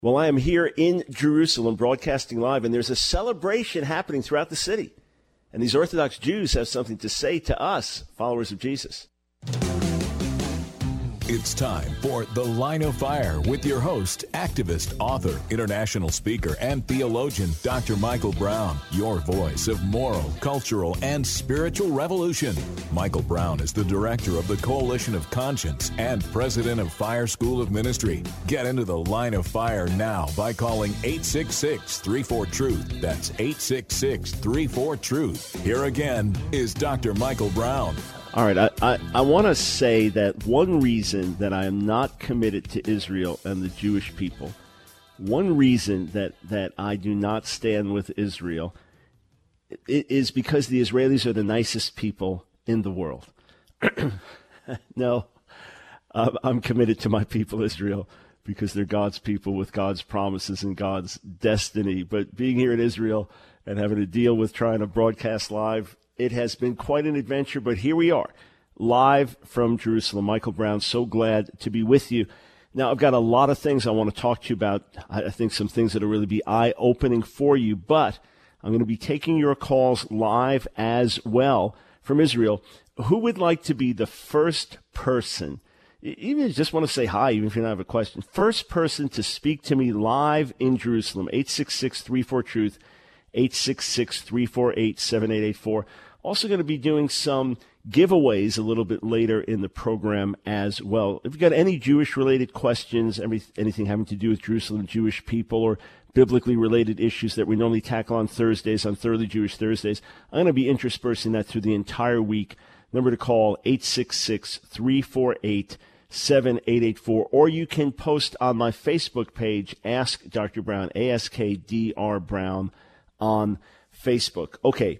Well, I am here in Jerusalem broadcasting live, and there's a celebration happening throughout the city. And these Orthodox Jews have something to say to us, followers of Jesus. It's time for The Line of Fire with your host, activist, author, international speaker, and theologian, Dr. Michael Brown, your voice of moral, cultural, and spiritual revolution. Michael Brown is the director of the Coalition of Conscience and president of Fire School of Ministry. Get into The Line of Fire now by calling 866-34-TRUTH. That's 866-34-TRUTH. Here again is Dr. Michael Brown. All right, I want to say that one reason that I am not committed to Israel and the Jewish people, one reason that I do not stand with Israel is because the Israelis are the nicest people in the world. No, I'm committed to my people, Israel, because they're God's people with God's promises and God's destiny. But being here in Israel and having to deal with trying to broadcast live, it has been quite an adventure, but here we are, live from Jerusalem. Michael Brown, so glad to be with you. Now, I've got a lot of things I want to talk to you about. I think some things that will really be eye-opening for you, but I'm going to be taking your calls live as well from Israel. Who would like to be the first person, even if you just want to say hi, even if you don't have a question, first person to speak to me live in Jerusalem, 866-34-TRUTH, 866-348-7884. Also going to be doing some giveaways a little bit later in the program as well. If you've got any Jewish-related questions, anything having to do with Jerusalem, Jewish people, or biblically related issues that we normally tackle on Thursdays, on Thoroughly Jewish Thursdays, I'm going to be interspersing that through the entire week. Number to call, 866-348-7884. Or you can post on my Facebook page, Ask Dr. Brown, ASKDR Brown, on Facebook. Okay.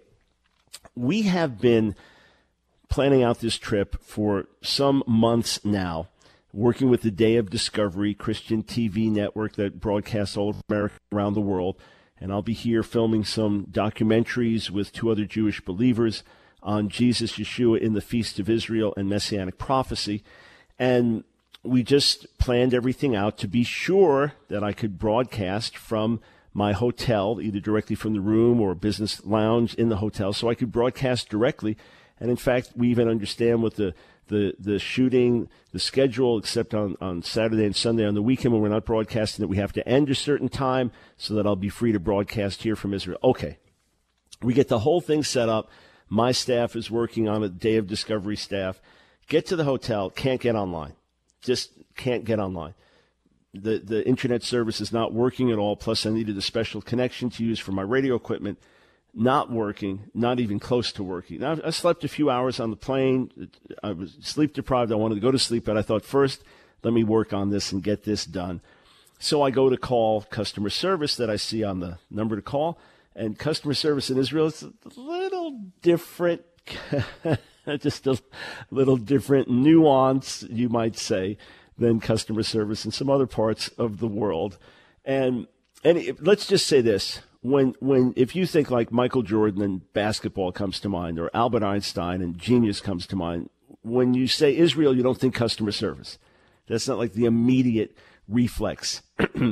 We have been planning out this trip for some months now, working with the Day of Discovery Christian TV network that broadcasts all over America, around the world. And I'll be here filming some documentaries with two other Jewish believers on Jesus, Yeshua in the Feast of Israel and Messianic prophecy. And we just planned everything out to be sure that I could broadcast from my hotel, either directly from the room or business lounge in the hotel, so I could broadcast directly. And in fact, we even understand with the shooting, the schedule, except on Saturday and Sunday on the weekend when we're not broadcasting, that we have to end a certain time so that I'll be free to broadcast here from Israel. Okay. We get the whole thing set up. My staff is working on it, Day of Discovery staff. Get to the hotel, can't get online. Just can't get online. The internet service is not working at all, plus I needed a special connection to use for my radio equipment. Not working, not even close to working. Now, I slept a few hours on the plane. I was sleep deprived. I wanted to go to sleep, but I thought, first, let me work on this and get this done. So I go to call customer service that I see on the number to call, and customer service in Israel is a little different, just a little different nuance, you might say, than customer service in some other parts of the world. And let's just say this. If you think like Michael Jordan and basketball comes to mind, or Albert Einstein and genius comes to mind, when you say Israel, you don't think customer service. That's not like the immediate reflex.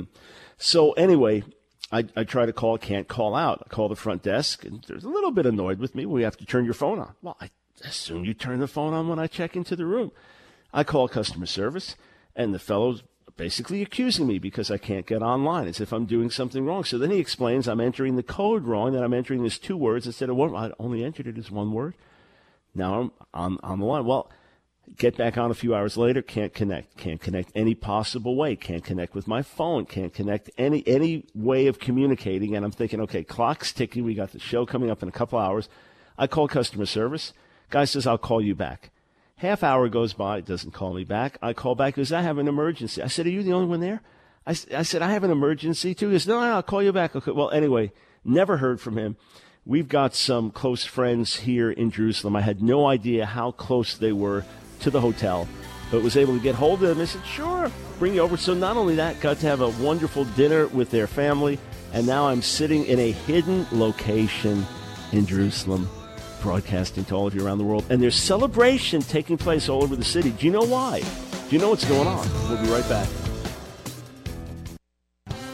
So anyway, I try to call, can't call out. I call the front desk, and they're a little bit annoyed with me. We have to turn your phone on. Well, I assume you turn the phone on when I check into the room. I call customer service, and the fellow's basically accusing me because I can't get online, as if I'm doing something wrong. So then he explains I'm entering the code wrong, that I'm entering this 2 words instead of 1. I only entered it as 1 word. Now I'm on the line. Well, get back on a few hours later, can't connect any possible way, can't connect with my phone, can't connect any way of communicating. And I'm thinking, okay, clock's ticking. We got the show coming up in a couple hours. I call customer service. Guy says, I'll call you back. Half hour goes by, doesn't call me back. I call back, he goes, I have an emergency. I said, are you the only one there? I said, I have an emergency too. He goes, no, I'll call you back. Okay. Well, anyway, never heard from him. We've got some close friends here in Jerusalem. I had no idea how close they were to the hotel, but was able to get hold of them. I said, sure, bring you over. So not only that, got to have a wonderful dinner with their family, and now I'm sitting in a hidden location in Jerusalem, broadcasting to all of you around the world. And there's celebration taking place all over the city. Do you know why? Do you know what's going on? We'll be right back.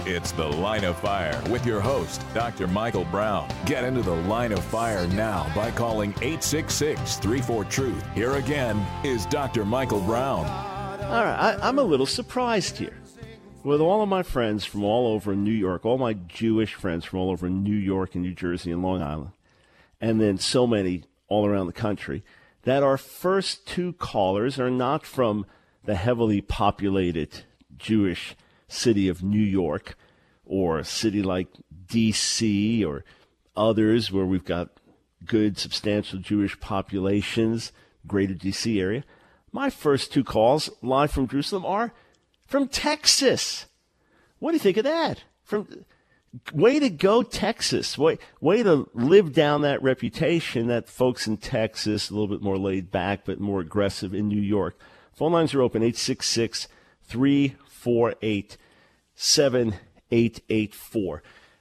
It's The Line of Fire with your host, Dr. Michael Brown. Get into the Line of Fire now by calling 866-34-TRUTH. Here again is Dr. Michael Brown. All right, I'm a little surprised here. With all of my friends from all over New York, all my Jewish friends from all over New York and New Jersey and Long Island, and then so many all around the country, that our first two callers are not from the heavily populated Jewish city of New York or a city like D.C. or others where we've got good, substantial Jewish populations, greater D.C. area. My first two calls live from Jerusalem are from Texas. What do you think of that? Way to go, Texas. Way to live down that reputation that folks in Texas, a little bit more laid back but more aggressive in New York. Phone lines are open, 866-348-7884.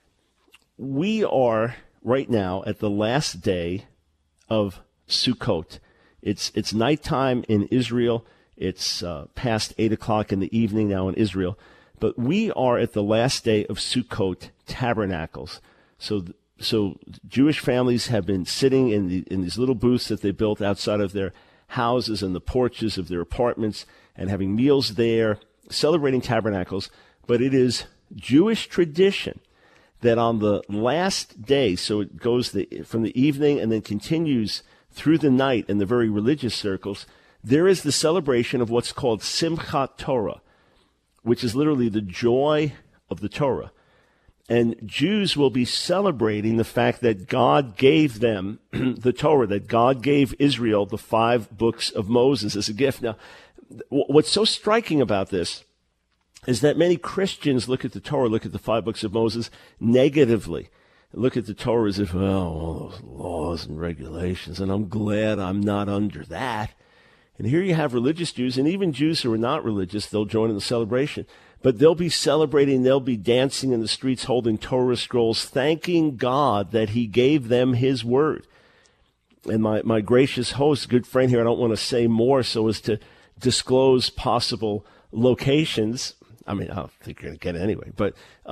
We are right now at the last day of Sukkot. It's nighttime in Israel. It's past 8 o'clock in the evening now in Israel. But we are at the last day of Sukkot Tabernacles. So Jewish families have been sitting in these little booths that they built outside of their houses and the porches of their apartments and having meals there, celebrating Tabernacles. But it is Jewish tradition that on the last day, so it goes from the evening and then continues through the night in the very religious circles, there is the celebration of what's called Simchat Torah, which is literally the joy of the Torah. And Jews will be celebrating the fact that God gave them the Torah, that God gave Israel the 5 books of Moses as a gift. Now, what's so striking about this is that many Christians look at the Torah, look at the 5 books of Moses negatively. Look at the Torah as if, all those laws and regulations, and I'm glad I'm not under that. And here you have religious Jews, and even Jews who are not religious, they'll join in the celebration. But they'll be celebrating, they'll be dancing in the streets, holding Torah scrolls, thanking God that he gave them his word. And my gracious host, good friend here, I don't want to say more so as to disclose possible locations. I mean, I don't think you're going to get it anyway. But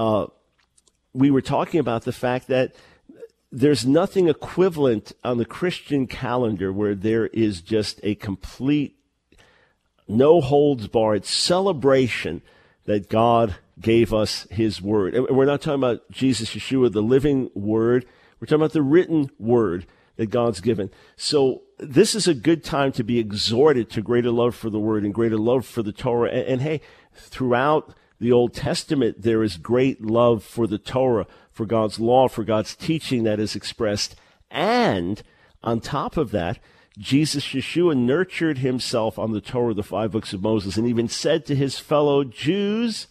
we were talking about the fact that there's nothing equivalent on the Christian calendar where there is just a complete, no-holds-barred celebration that God gave us his word. And we're not talking about Jesus, Yeshua, the living word. We're talking about the written word that God's given. So this is a good time to be exhorted to greater love for the word and greater love for the Torah. And hey, throughout the Old Testament, there is great love for the Torah, for God's law, for God's teaching that is expressed. And on top of that, Jesus, Yeshua, nurtured himself on the Torah, the 5 books of Moses, and even said to his fellow Jews,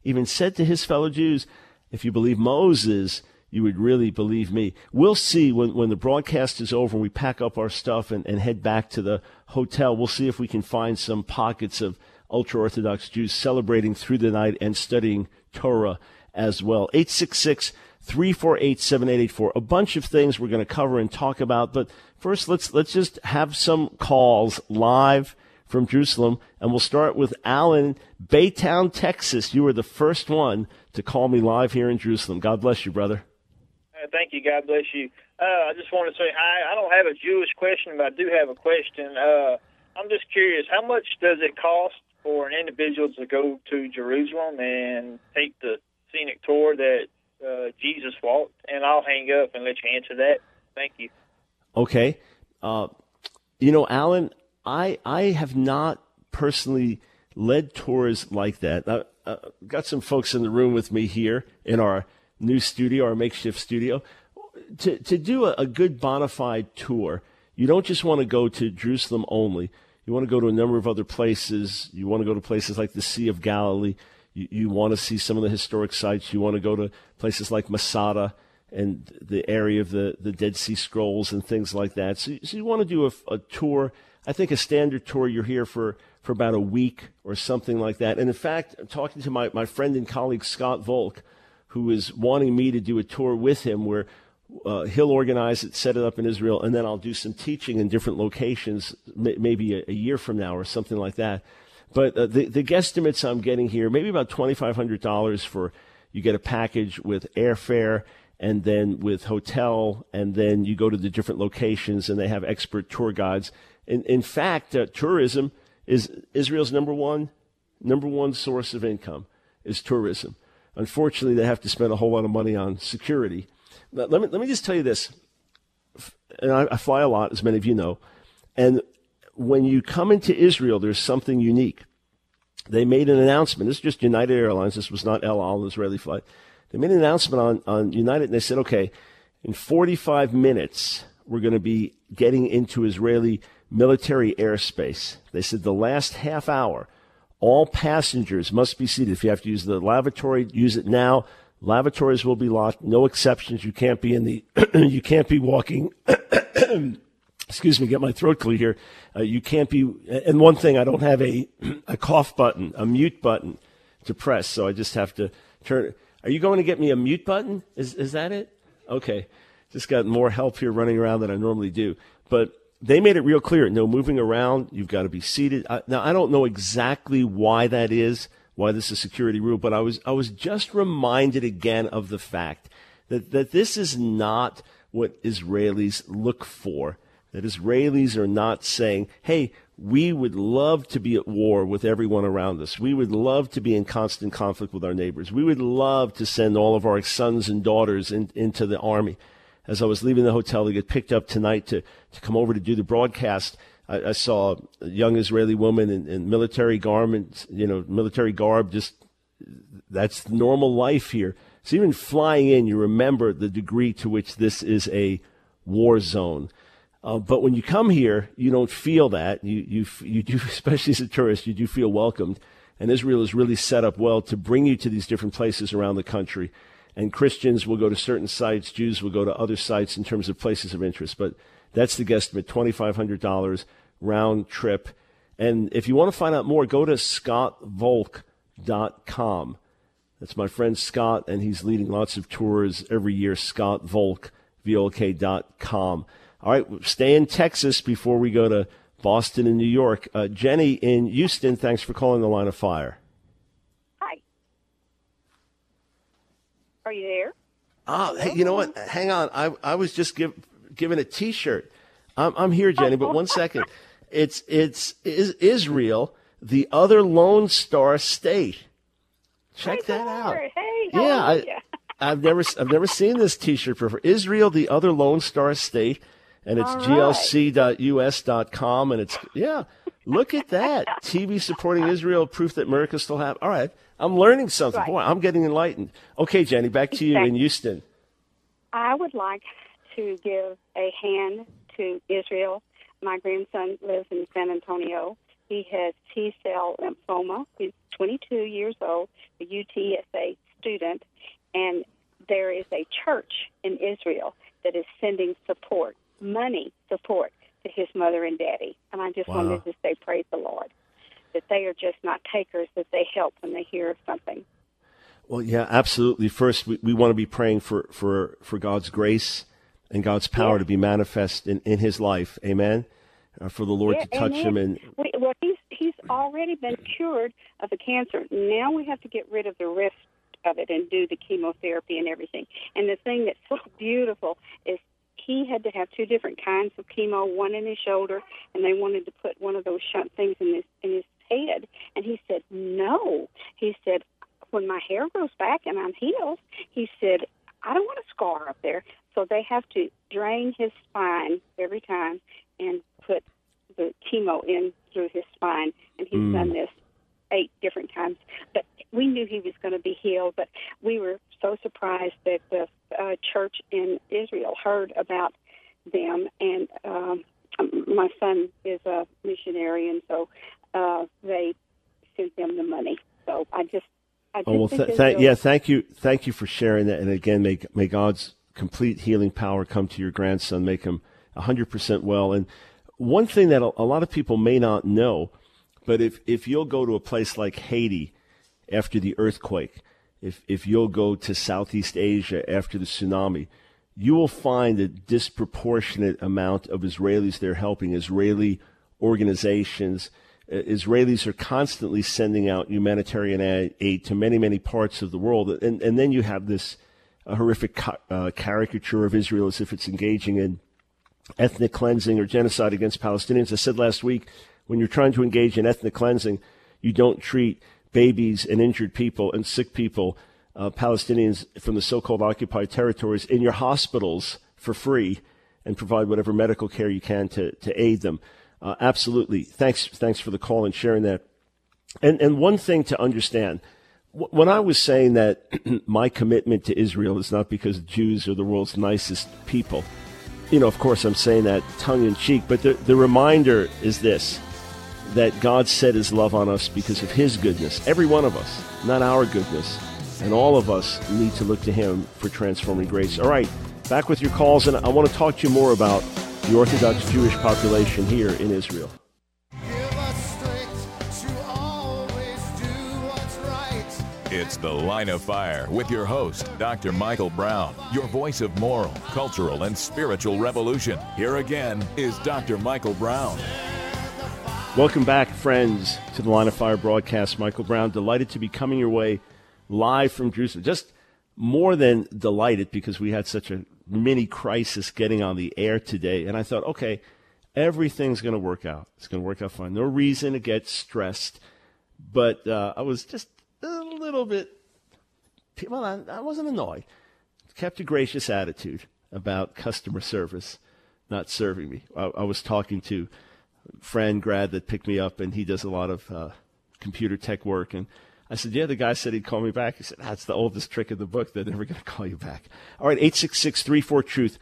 if you believe Moses, you would really believe me. We'll see when the broadcast is over and we pack up our stuff and head back to the hotel. We'll see if we can find some pockets of ultra-Orthodox Jews celebrating through the night and studying Torah as well. 866-348-7884. A bunch of things we're going to cover and talk about, but first let's just have some calls live from Jerusalem, and we'll start with Alan, Baytown, Texas. You were the first one to call me live here in Jerusalem. God bless you, brother. Thank you. God bless you. I just want to say hi. I don't have a Jewish question, but I do have a question. I'm just curious, how much does it cost for an individual to go to Jerusalem and take the scenic tour that Jesus walked? And I'll hang up and let you answer that. Thank you. Okay. Alan, I have not personally led tours like that. Got some folks in the room with me here in our new studio, our makeshift studio. To do a good bona fide tour, you don't just want to go to Jerusalem only. You want to go to a number of other places. You want to go to places like the Sea of Galilee. You want to see some of the historic sites. You want to go to places like Masada and the area of the Dead Sea Scrolls and things like that. So you want to do a tour. I think a standard tour, you're here for about a week or something like that. And in fact, I'm talking to my friend and colleague Scott Volk, who is wanting me to do a tour with him where he'll organize it, set it up in Israel, and then I'll do some teaching in different locations, maybe a year from now or something like that. But the guesstimates I'm getting here, maybe about $2,500 for you get a package with airfare and then with hotel, and then you go to the different locations, and they have expert tour guides. In fact, tourism is Israel's number one source of income is tourism. Unfortunately, they have to spend a whole lot of money on security. Let me just tell you this, and I fly a lot, as many of you know, and when you come into Israel, there's something unique. They made an announcement. This is just United Airlines. This was not El Al, an Israeli flight. They made an announcement on United, and they said, okay, in 45 minutes, we're going to be getting into Israeli military airspace. They said the last half hour, all passengers must be seated. If you have to use the lavatory, use it now. Lavatories will be locked. No exceptions. You can't be you can't be walking. Excuse me, get my throat clear here. You can't be, and one thing, I don't have a cough button, a mute button to press, so I just have to turn. Are you going to get me a mute button? Is that it? Okay. Just got more help here running around than I normally do. But they made it real clear. No moving around. You've got to be seated. Now, I don't know exactly why that is, why this is a security rule, but I was just reminded again of the fact that this is not what Israelis look for. That Israelis are not saying, hey, we would love to be at war with everyone around us. We would love to be in constant conflict with our neighbors. We would love to send all of our sons and daughters into the army. As I was leaving the hotel to get picked up tonight to come over to do the broadcast, I saw a young Israeli woman in military garments, military garb. Just that's normal life here. So even flying in, you remember the degree to which this is a war zone. But when you come here, you don't feel that. You do, especially as a tourist, you do feel welcomed. And Israel is really set up well to bring you to these different places around the country. And Christians will go to certain sites, Jews will go to other sites in terms of places of interest. But that's the guesstimate, $2,500 round trip. And if you want to find out more, go to scottvolk.com. That's my friend Scott, and he's leading lots of tours every year, scottvolk, VOLK.com. All right, stay in Texas before we go to Boston and New York. Jenny in Houston, thanks for calling the Line of Fire. Hi. Are you there? Hey, you know what? Hang on. I was just given a T-shirt. I'm here, Jenny, but 1 second. It's Israel, the other Lone Star State. Check that out. Hey, yeah, I've never seen this T-shirt before. Israel, the other Lone Star State. And it's glc.us.com, and it's, look at that. TV supporting Israel, proof that miracles still happen. All right, I'm learning something. Right. Boy, I'm getting enlightened. Okay, Jenny, back to you in Houston. I would like to give a hand to Israel. My grandson lives in San Antonio. He has T-cell lymphoma. He's 22 years old, a UTSA student, and there is a church in Israel that is sending money support to his mother and daddy. And I just wanted to say, praise the Lord, that they are just not takers, that they help when they hear of something. Well, yeah, absolutely. First, we want to be praying for God's grace and God's power to be manifest in his life. Amen. For the Lord to touch him. And he's already been cured of the cancer. Now we have to get rid of the rest of it and do the chemotherapy and everything. And the thing that's so beautiful is he had to have 2 different kinds of chemo, one in his shoulder, and they wanted to put one of those shunt things in his head. And he said, no. He said, when my hair grows back and I'm healed, he said, I don't want a scar up there. So they have to drain his spine every time and put the chemo in through his spine. And he's done this 8 different times. But we knew he was going to be healed, but we were so surprised that the church in Israel heard about them. And my son is a missionary, and so they sent them the money. So I just thank you for sharing that. And again, may God's complete healing power come to your grandson, make him 100% well. And one thing that a lot of people may not know, but if you'll go to a place like Haiti after the earthquake, if you'll go to Southeast Asia after the tsunami, you will find a disproportionate amount of Israelis there helping, Israeli organizations, Israelis are constantly sending out humanitarian aid to many, many parts of the world. And then you have this horrific caricature of Israel as if it's engaging in ethnic cleansing or genocide against Palestinians. I said last week, when you're trying to engage in ethnic cleansing, you don't treat babies and injured people and sick people, Palestinians from the so-called occupied territories, in your hospitals for free and provide whatever medical care you can to aid them. Absolutely. Thanks for the call and sharing that. And one thing to understand, when I was saying that my commitment to Israel is not because Jews are the world's nicest people, of course I'm saying that tongue-in-cheek, but the reminder is this, that God set his love on us because of his goodness. Every one of us, not our goodness. And all of us need to look to him for transforming grace. All right, back with your calls, and I want to talk to you more about the Orthodox Jewish population here in Israel. It's The Line of Fire with your host, Dr. Michael Brown, your voice of moral, cultural, and spiritual revolution. Here again is Dr. Michael Brown. Welcome back, friends, to the Line of Fire broadcast. Michael Brown, delighted to be coming your way live from Jerusalem. Just more than delighted, because we had such a mini crisis getting on the air today. And I thought, okay, everything's going to work out. It's going to work out fine. No reason to get stressed. But I was just a little bit, well, I wasn't annoyed. Kept a gracious attitude about customer service not serving me. I was talking to friend grad that picked me up, and he does a lot of computer tech work, and I said, yeah, the guy said he'd call me back. He said, that's the oldest trick in the book. They're never going to call you back. All right, 866-34-TRUTH.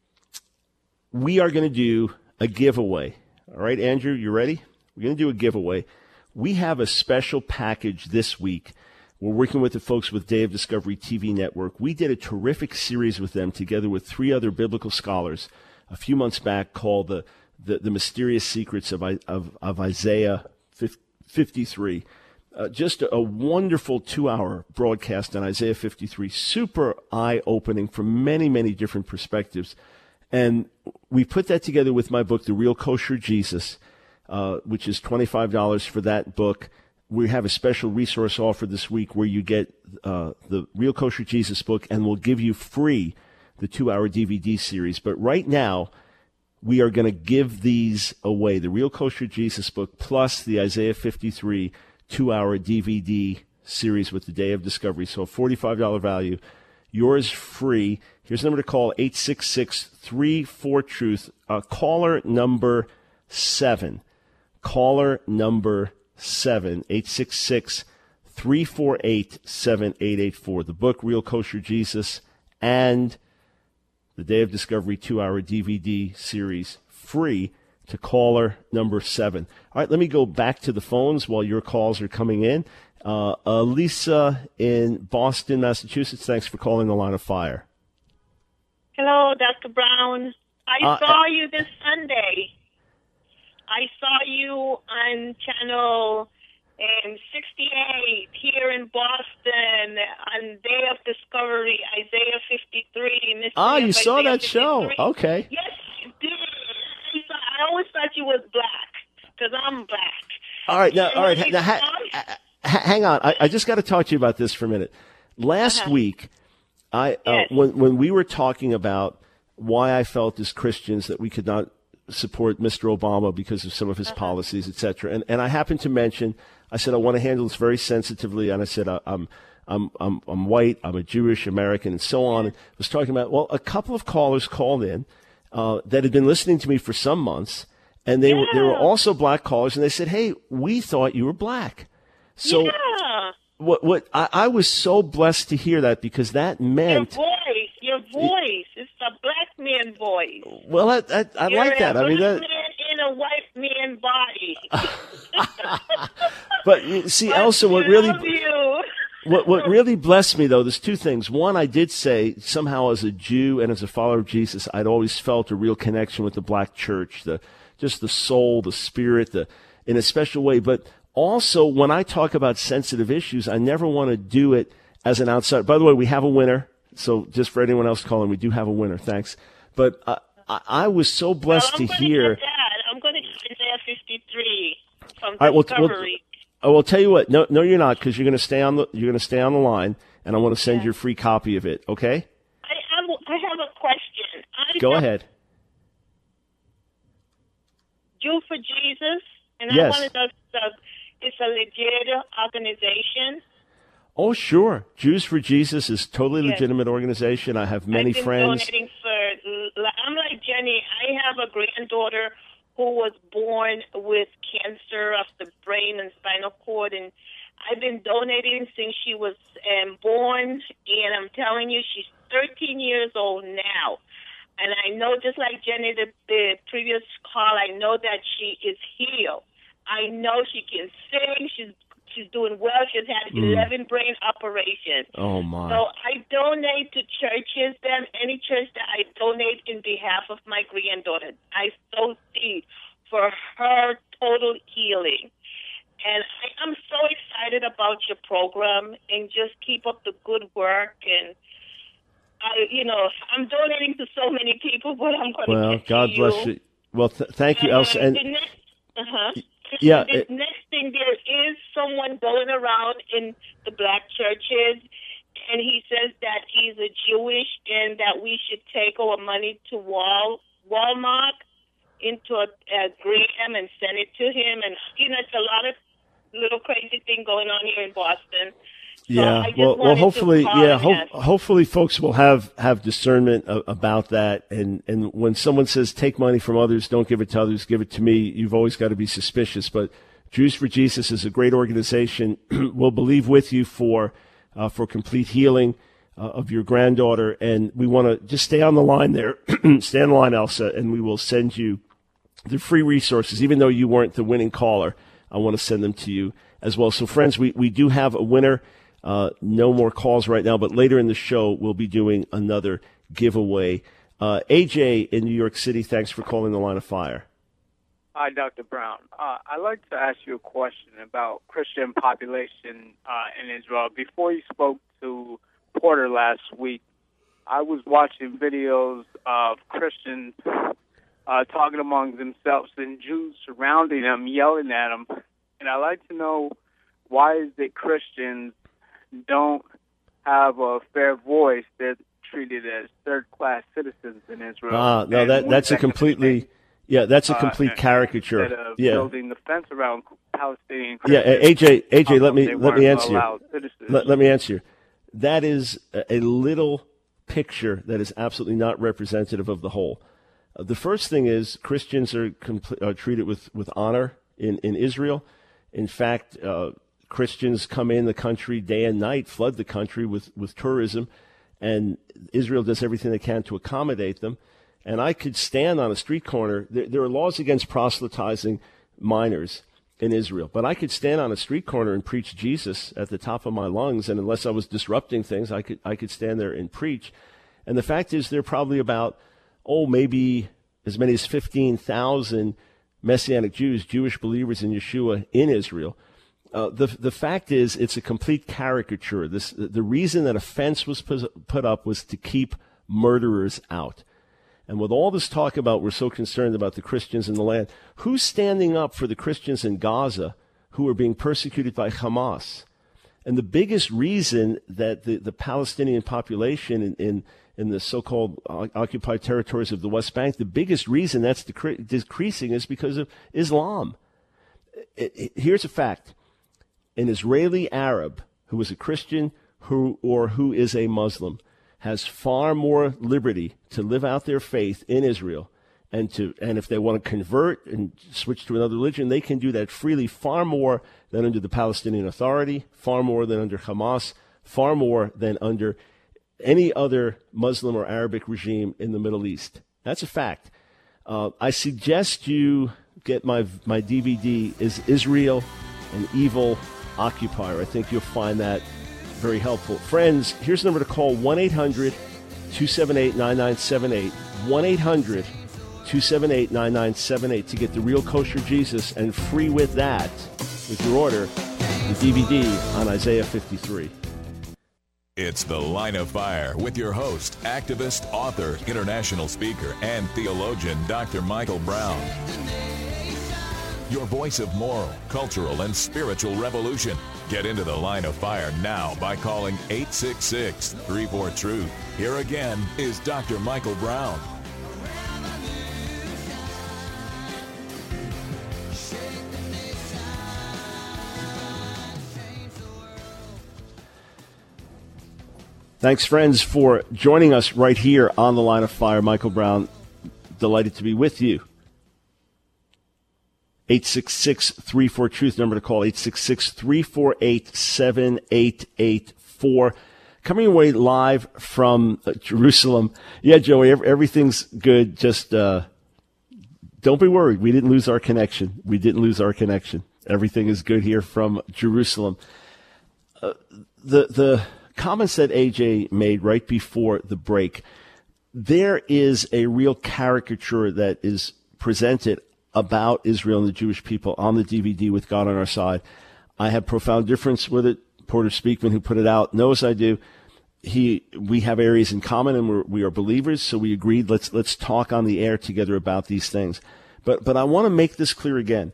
We are going to do a giveaway. All right, Andrew, you ready? We're going to do a giveaway. We have a special package this week. We're working with the folks with Day of Discovery TV Network. We did a terrific series with them together with 3 other biblical scholars a few months back called the Mysterious Secrets of Isaiah 53. Just a wonderful 2-hour broadcast on Isaiah 53, super eye-opening from many, many different perspectives. And we put that together with my book, The Real Kosher Jesus, which is $25 for that book. We have a special resource offer this week where you get the Real Kosher Jesus book, and we'll give you free the 2-hour DVD series. But right now, we are going to give these away, the Real Kosher Jesus book plus the Isaiah 53 2-hour DVD series with the Day of Discovery. So a $45 value. Yours free. Here's the number to call, 866-34-TRUTH. Caller number 7. Caller number 7. 866-348-7884. The book, Real Kosher Jesus, and the Day of Discovery 2-hour DVD series free to caller number 7. All right, let me go back to the phones while your calls are coming in. Lisa in Boston, Massachusetts, thanks for calling the Line of Fire. Hello, Dr. Brown. I saw you this Sunday. I saw you on channel 68 here in Boston on Day of Discovery, Isaiah 53. You saw that 53. Show. Okay. Yes, you did. I always thought you was black, because I'm black. All right, now, hang on. I just got to talk to you about this for a minute. Last week, when we were talking about why I felt as Christians that we could not support Mr. Obama because of some of his policies, etc., and I happened to mention, I said I want to handle this very sensitively, and I said I'm white, I'm a Jewish American, and so on. And I was talking about, well, a couple of callers called in that had been listening to me for some months, and they were also black callers, and they said, hey, we thought you were black. So what I was so blessed to hear that, because that meant your voice, it's a black man voice. Well, I like that. I mean, that man in a white man body. But see, Elsa, what really blessed me, though, there's 2 things. One, I did say somehow as a Jew and as a follower of Jesus, I'd always felt a real connection with the black church, just the soul, the spirit, in a special way. But also, when I talk about sensitive issues, I never want to do it as an outsider. By the way, we have a winner. So just for anyone else calling, we do have a winner. Thanks. But I was so blessed to hear. I'm going to get Isaiah 53. from All right, Discovery. Well, tell you what. No, you're not, because you're going to stay on the line, and I want to send you a free copy of it. Okay? I have a question. Go ahead. Jew for Jesus, and Yes. I want to know if it's a legit organization. Oh, sure. Jews for Jesus is totally legitimate organization. I have many I've been friends. donating I'm like Jenny. I have a granddaughter who was born with cancer of the brain and spinal cord, and I've been donating since she was born, and I'm telling you, she's 13 years old now. And I know, just like Jenny, the previous call, I know that she is healed. I know she can sing. She's doing well. She's had 11 brain operations. Oh, my. So I donate to churches, any church that I donate in behalf of my granddaughter. I sow seed for her total healing. And I'm so excited about your program, and just keep up the good work. And I'm donating to so many people, but I'm going to Well, God bless you. Well, thank you, Elsa. And the next thing, there is someone going around in the black churches, and he says that he's a Jewish and that we should take our money to Walmart into a gram and send it to him. And, it's a lot of little crazy thing going on here in Boston. Yeah, well, hopefully, hopefully, folks will have discernment about that. And when someone says take money from others, don't give it to others, give it to me, you've always got to be suspicious. But Jews for Jesus is a great organization. We'll believe with you for complete healing of your granddaughter, and we want to just stay on the line there, stay on the line, Elsa, and we will send you the free resources, even though you weren't the winning caller. I want to send them to you as well. So, friends, we do have a winner. No more calls right now, but later in the show, we'll be doing another giveaway. AJ in New York City, thanks for calling the Line of Fire. Hi, Dr. Brown. I'd like to ask you a question about Christian population in Israel. Before you spoke to Porter last week, I was watching videos of Christians talking among themselves and Jews surrounding them, yelling at them. And I'd like to know, why is it Christians don't have a fair voice? They're treated as third-class citizens in Israel. No, that's a completely, that's a complete caricature. Instead of building the fence around Palestinian Christians. Yeah, AJ, let me answer you. Let me answer you. That is a little picture that is absolutely not representative of the whole. The first thing is Christians are treated with honor in Israel. In fact, Christians come in the country day and night, flood the country with tourism, and Israel does everything they can to accommodate them. And I could stand on a street corner. There are laws against proselytizing minors in Israel, but I could stand on a street corner and preach Jesus at the top of my lungs, and unless I was disrupting things, I could stand there and preach. And the fact is, there are probably about, maybe as many as 15,000 Messianic Jews, Jewish believers in Yeshua in Israel. The fact is, it's a complete caricature. The reason that a fence was put up was to keep murderers out. And with all this talk about we're so concerned about the Christians in the land, who's standing up for the Christians in Gaza who are being persecuted by Hamas? And the biggest reason that the Palestinian population in the so-called occupied territories of the West Bank, the biggest reason that's decreasing is because of Islam. Here's a fact. An Israeli Arab who is a Christian who is a Muslim has far more liberty to live out their faith in Israel, and if they want to convert and switch to another religion, they can do that freely, far more than under the Palestinian Authority, far more than under Hamas, far more than under any other Muslim or Arabic regime in the Middle East. That's a fact. I suggest you get my DVD, Is Israel an Evil Occupier? I think you'll find that very helpful. Friends, here's the number to call, 1-800-278-9978, 1-800-278-9978 to get The Real Kosher Jesus, and free with that, with your order, the DVD on Isaiah 53. It's The Line of Fire with your host, activist, author, international speaker, and theologian, Dr. Michael Brown. your voice of moral, cultural, and spiritual revolution. Get into the line of fire now by calling 866-34-TRUTH. Here again is Dr. Michael Brown. Thanks, friends, for joining us right here on the Line of Fire. Michael Brown, delighted to be with you. 866-34-TRUTH, number to call, 866-348-7884. Coming away live from Jerusalem. Yeah, Joey, everything's good. Just don't be worried. We didn't lose our connection. Everything is good here from Jerusalem. The comments that AJ made right before the break, there is a real caricature that is presented about Israel and the Jewish people on the DVD with God on Our Side. I have profound difference with it. Porter Speakman, who put it out, knows I do. We have areas in common, and we are believers, so we agreed let's talk on the air together about these things. But I want to make this clear again.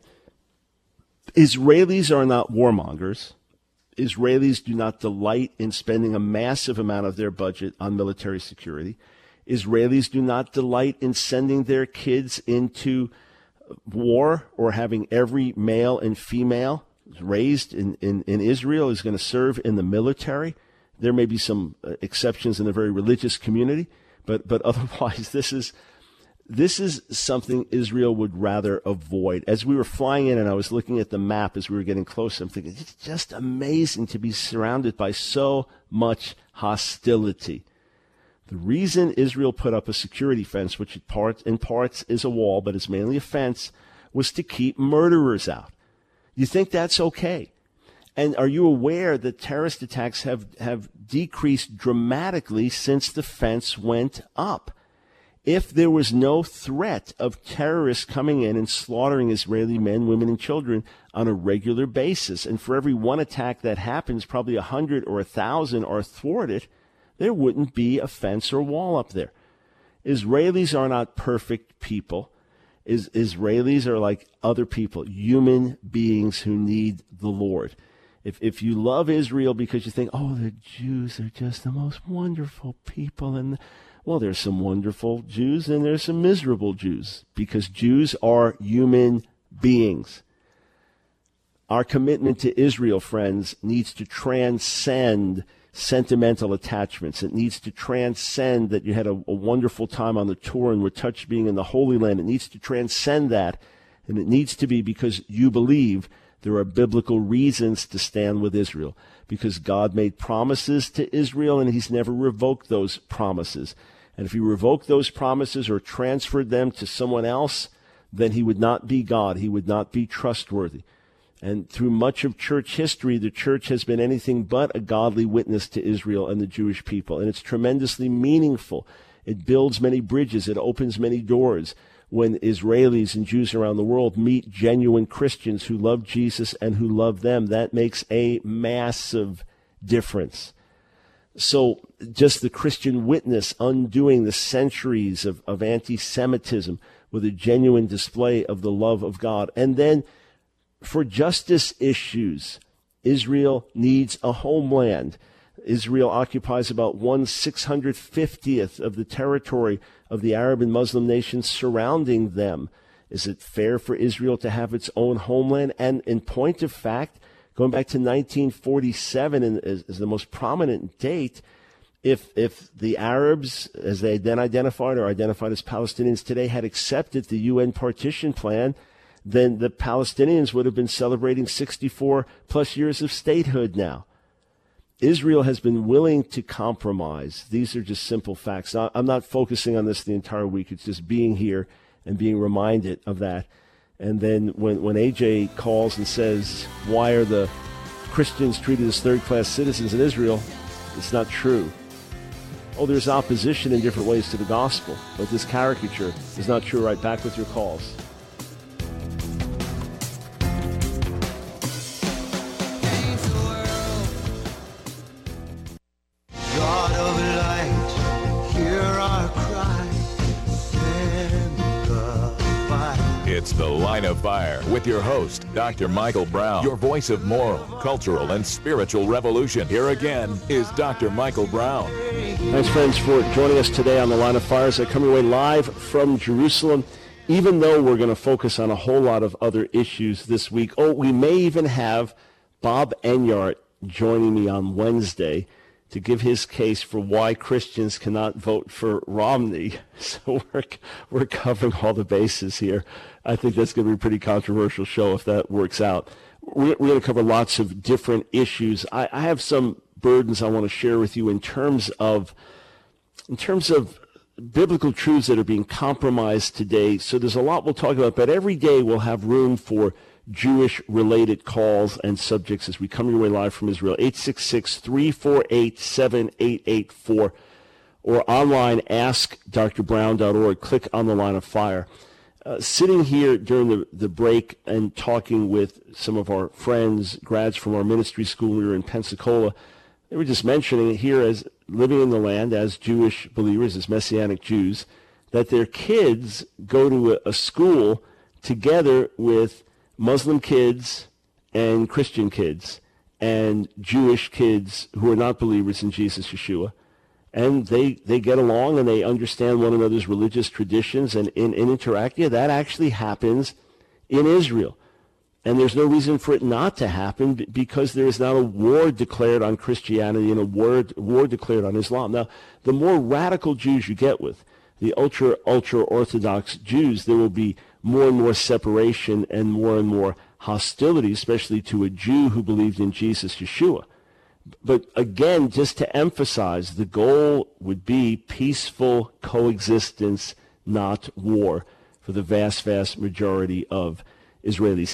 Israelis are not warmongers. Israelis do not delight in spending a massive amount of their budget on military security. Israelis do not delight in sending their kids into war or having every male and female raised in Israel is going to serve in the military. There may be some exceptions in a very religious community, but otherwise this is something Israel would rather avoid. As we were flying in and I was looking at the map as we were getting closer, I'm thinking, it's just amazing to be surrounded by so much hostility. The reason Israel put up a security fence, which in parts is a wall, but it's mainly a fence, was to keep murderers out. You think that's okay? And are you aware that terrorist attacks have decreased dramatically since the fence went up? If there was no threat of terrorists coming in and slaughtering Israeli men, women, and children on a regular basis, and for every one attack that happens, probably 100 or 1,000 are thwarted, there wouldn't be a fence or wall up there. Israelis are not perfect people. Israelis are like other people, human beings who need the Lord. If you love Israel because you think, oh, the Jews are just the most wonderful people, and well, there's some wonderful Jews and there's some miserable Jews, because Jews are human beings. Our commitment to Israel, friends, needs to transcend sentimental attachments. It needs to transcend that you had a wonderful time on the tour and were touched being in the Holy Land. It needs to transcend that, and it needs to be because you believe there are biblical reasons to stand with Israel, because God made promises to Israel and he's never revoked those promises. And if he revoked those promises or transferred them to someone else, then he would not be God. He would not be trustworthy. And through much of church history, the church has been anything but a godly witness to Israel and the Jewish people. And it's tremendously meaningful. It builds many bridges. It opens many doors. When Israelis and Jews around the world meet genuine Christians who love Jesus and who love them, that makes a massive difference. So just the Christian witness undoing the centuries of anti-Semitism with a genuine display of the love of God. And then for justice issues, Israel needs a homeland. Israel occupies about 1/650th of the territory of the Arab and Muslim nations surrounding them. Is it fair for Israel to have its own homeland? And in point of fact, going back to 1947 as the most prominent date, if the Arabs, as they then identified or identified as Palestinians today, had accepted the UN partition plan, then the Palestinians would have been celebrating 64 plus years of statehood now. Israel has been willing to compromise. These are just simple facts. I'm not focusing on this the entire week. It's just being here and being reminded of that. And then when AJ calls and says, why are the Christians treated as third-class citizens in Israel? It's not true. Oh, there's opposition in different ways to the gospel, but this caricature is not true. Right back with your calls. It's It's The Line of Fire with your host, Dr. Michael Brown, your voice of moral, cultural, and spiritual revolution. Here again is Dr. Michael Brown. Thanks, friends, for joining us today on The Line of Fire as I come your way live from Jerusalem. Even though we're going to focus on a whole lot of other issues this week. Oh, we may even have Bob Enyart joining me on Wednesday to give his case for why Christians cannot vote for Romney. So we're covering all the bases here. I think that's going to be a pretty controversial show if that works out. We're going to cover lots of different issues. I have some burdens I want to share with you in terms of biblical truths that are being compromised today. So there's a lot we'll talk about, but every day we'll have room for Jewish-related calls and subjects as we come your way live from Israel. 866-348-7884 or online, askdrbrown.org. Click on the Line of Fire. Sitting here during the break and talking with some of our friends, grads from our ministry school, we were in Pensacola. They were just mentioning here as living in the land as Jewish believers, as Messianic Jews, that their kids go to a school together with Muslim kids and Christian kids and Jewish kids who are not believers in Jesus Yeshua. And they get along and they understand one another's religious traditions and interact. Yeah, that actually happens in Israel. And there's no reason for it not to happen because there is not a war declared on Christianity and a war declared on Islam. Now, the more radical Jews you get with, the ultra-Orthodox Jews, there will be more and more separation and more hostility, especially to a Jew who believed in Jesus Yeshua. But again, just to emphasize, the goal would be peaceful coexistence, not war, for the vast, vast majority of Israelis.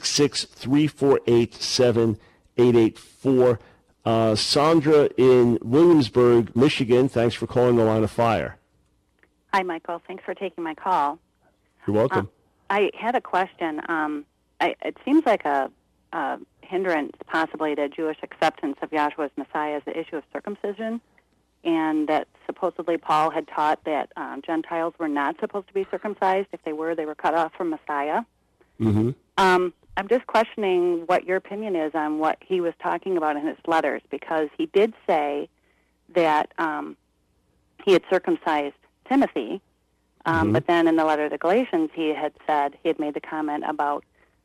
866-348-7884. Sandra in Williamsburg, Michigan, thanks for calling the Line of Fire. Hi, Michael. Thanks for taking my call. You're welcome. I had a question. It seems like a hindrance possibly to Jewish acceptance of Yahshua as Messiah is the issue of circumcision, and that supposedly Paul had taught that Gentiles were not supposed to be circumcised. If they were cut off from Messiah. Mm-hmm. I'm just questioning what your opinion is on what he was talking about in his letters, because he did say that he had circumcised Timothy, but then in the letter to the Galatians, he had made the comment about,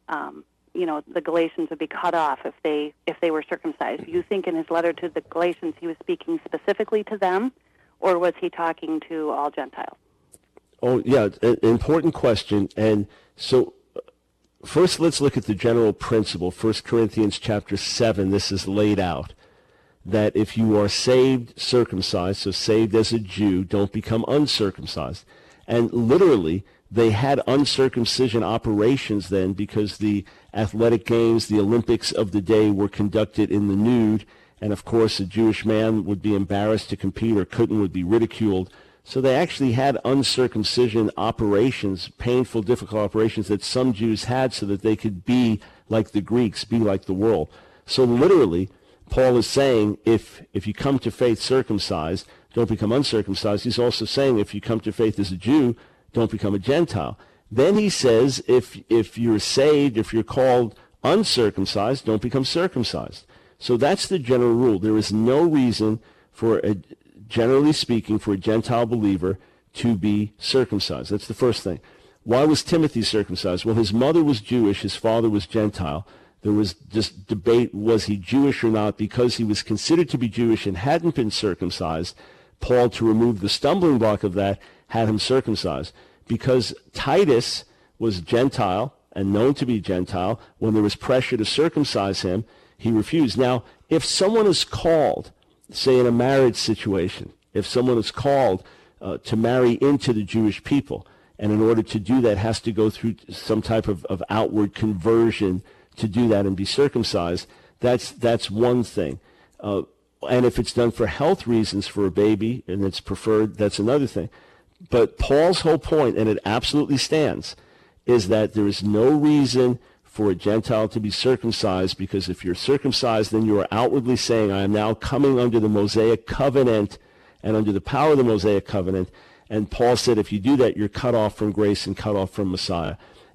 the Galatians would be cut off if they were circumcised. Do you think in his letter to the Galatians he was speaking specifically to them, or was he talking to all Gentiles? Oh, yeah, an important question. And so first let's look at the general principle. 1 Corinthians chapter 7, this is laid out, that if you are saved, circumcised, so saved as a Jew, don't become uncircumcised. And literally, they had uncircumcision operations then because the athletic games, the Olympics of the day were conducted in the nude, and of course a Jewish man would be embarrassed to compete or would be ridiculed. So they actually had uncircumcision operations, painful, difficult operations that some Jews had so that they could be like the Greeks, be like the world. So literally, Paul is saying if you come to faith circumcised, don't become uncircumcised. He's also saying if you come to faith as a Jew, don't become a Gentile. Then he says if you're saved, if you're called uncircumcised, don't become circumcised. So that's the general rule. There is no reason generally speaking, for a Gentile believer to be circumcised. That's the first thing. Why was Timothy circumcised? Well, his mother was Jewish, his father was Gentile. There was just debate, was he Jewish or not? Because he was considered to be Jewish and hadn't been circumcised, Paul, to remove the stumbling block of that, had him circumcised. Because Titus was Gentile and known to be Gentile, when there was pressure to circumcise him, he refused. Now, if someone is called, say in a marriage situation, if someone is called to marry into the Jewish people, and in order to do that has to go through some type of outward conversion to do that and be circumcised, that's one thing. And if it's done for health reasons for a baby and it's preferred, that's another thing. But Paul's whole point, and it absolutely stands, is that there is no reason for a Gentile to be circumcised, because if you're circumcised, then you are outwardly saying, I am now coming under the Mosaic covenant and under the power of the Mosaic covenant. And Paul said if you do that, you're cut off from grace and cut off from Messiah.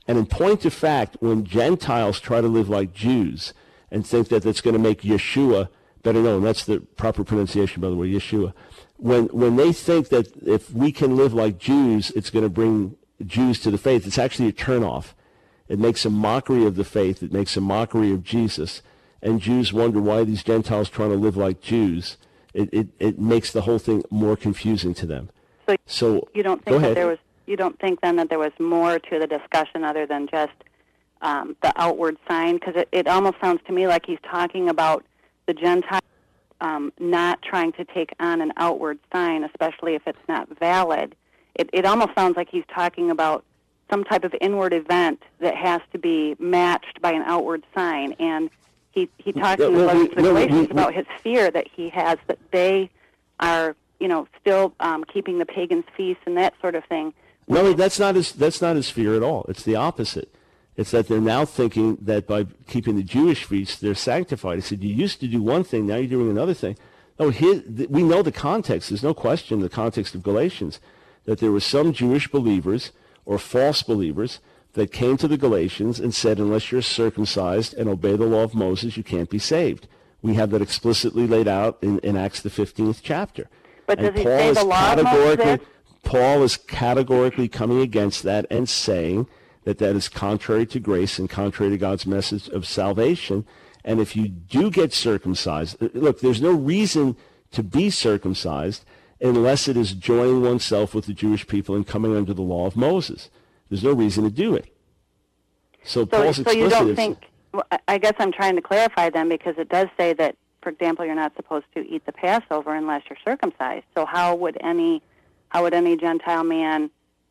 And in point of fact, when Gentiles try to live like Jews and think that that's going to make Yeshua better known, that's the proper pronunciation, by the way, Yeshua. When they think that if we can live like Jews, it's going to bring Jews to the faith, it's actually a turnoff. It makes a mockery of the faith. It makes a mockery of Jesus. And Jews wonder why these Gentiles trying to live like Jews. It makes the whole thing more confusing to them. So you don't think that you don't think then that there was more to the discussion other than just the outward sign? Because it almost sounds to me like he's talking about the Gentiles not trying to take on an outward sign, especially if it's not valid. It almost sounds like he's talking about some type of inward event that has to be matched by an outward sign. And he talks in the Galatians about his fear that he has, that they are, still keeping the pagans' feasts and that sort of thing. No, that's not his fear at all. It's the opposite. It's that they're now thinking that by keeping the Jewish feasts, they're sanctified. He said, you used to do one thing, now you're doing another thing. No, we know the context. There's no question in the context of Galatians that there were some Jewish believers or false believers that came to the Galatians and said, unless you're circumcised and obey the law of Moses, you can't be saved. We have that explicitly laid out in Acts the 15th chapter. But does he say the law of Moses? Paul is categorically coming against that and saying that is contrary to grace and contrary to God's message of salvation. And if you do get circumcised, look, there's no reason to be circumcised unless it is joining oneself with the Jewish people and coming under the law of Moses. There's no reason to do it. So Paul's explicit. So you don't think, I guess I'm trying to clarify then, because it does say that, for example, you're not supposed to eat the Passover unless you're circumcised. So how would any Gentile man,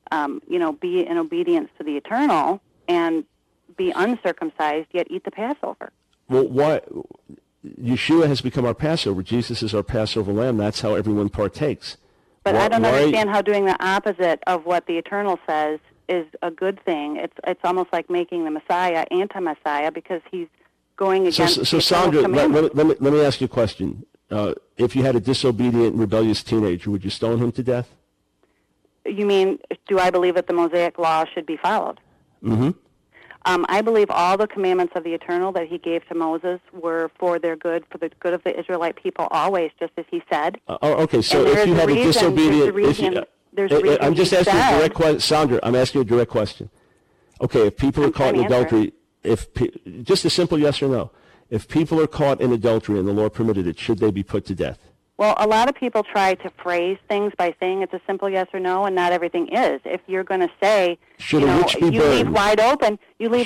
be in obedience to the eternal and be uncircumcised yet eat the Passover? Well, why? Yeshua has become our Passover. Jesus is our Passover lamb. That's how everyone partakes. But I don't understand how doing the opposite of what the eternal says is a good thing. It's almost like making the Messiah anti-Messiah because he's going against So Sandra, let me ask you a question. If you had a disobedient, rebellious teenager, would you stone him to death? You mean, do I believe that the Mosaic law should be followed? Mm-hmm. I believe all the commandments of the Eternal that he gave to Moses were for their good, for the good of the Israelite people always, just as he said. Okay, so if you had a disobedient... I'm just asking a direct question. Sandra, I'm asking you a direct question. Okay, if people are caught in adultery, just a simple yes or no. If people are caught in adultery and the Lord permitted it, should they be put to death? Well, a lot of people try to phrase things by saying it's a simple yes or no, and not everything is. If you're going to say, you leave wide open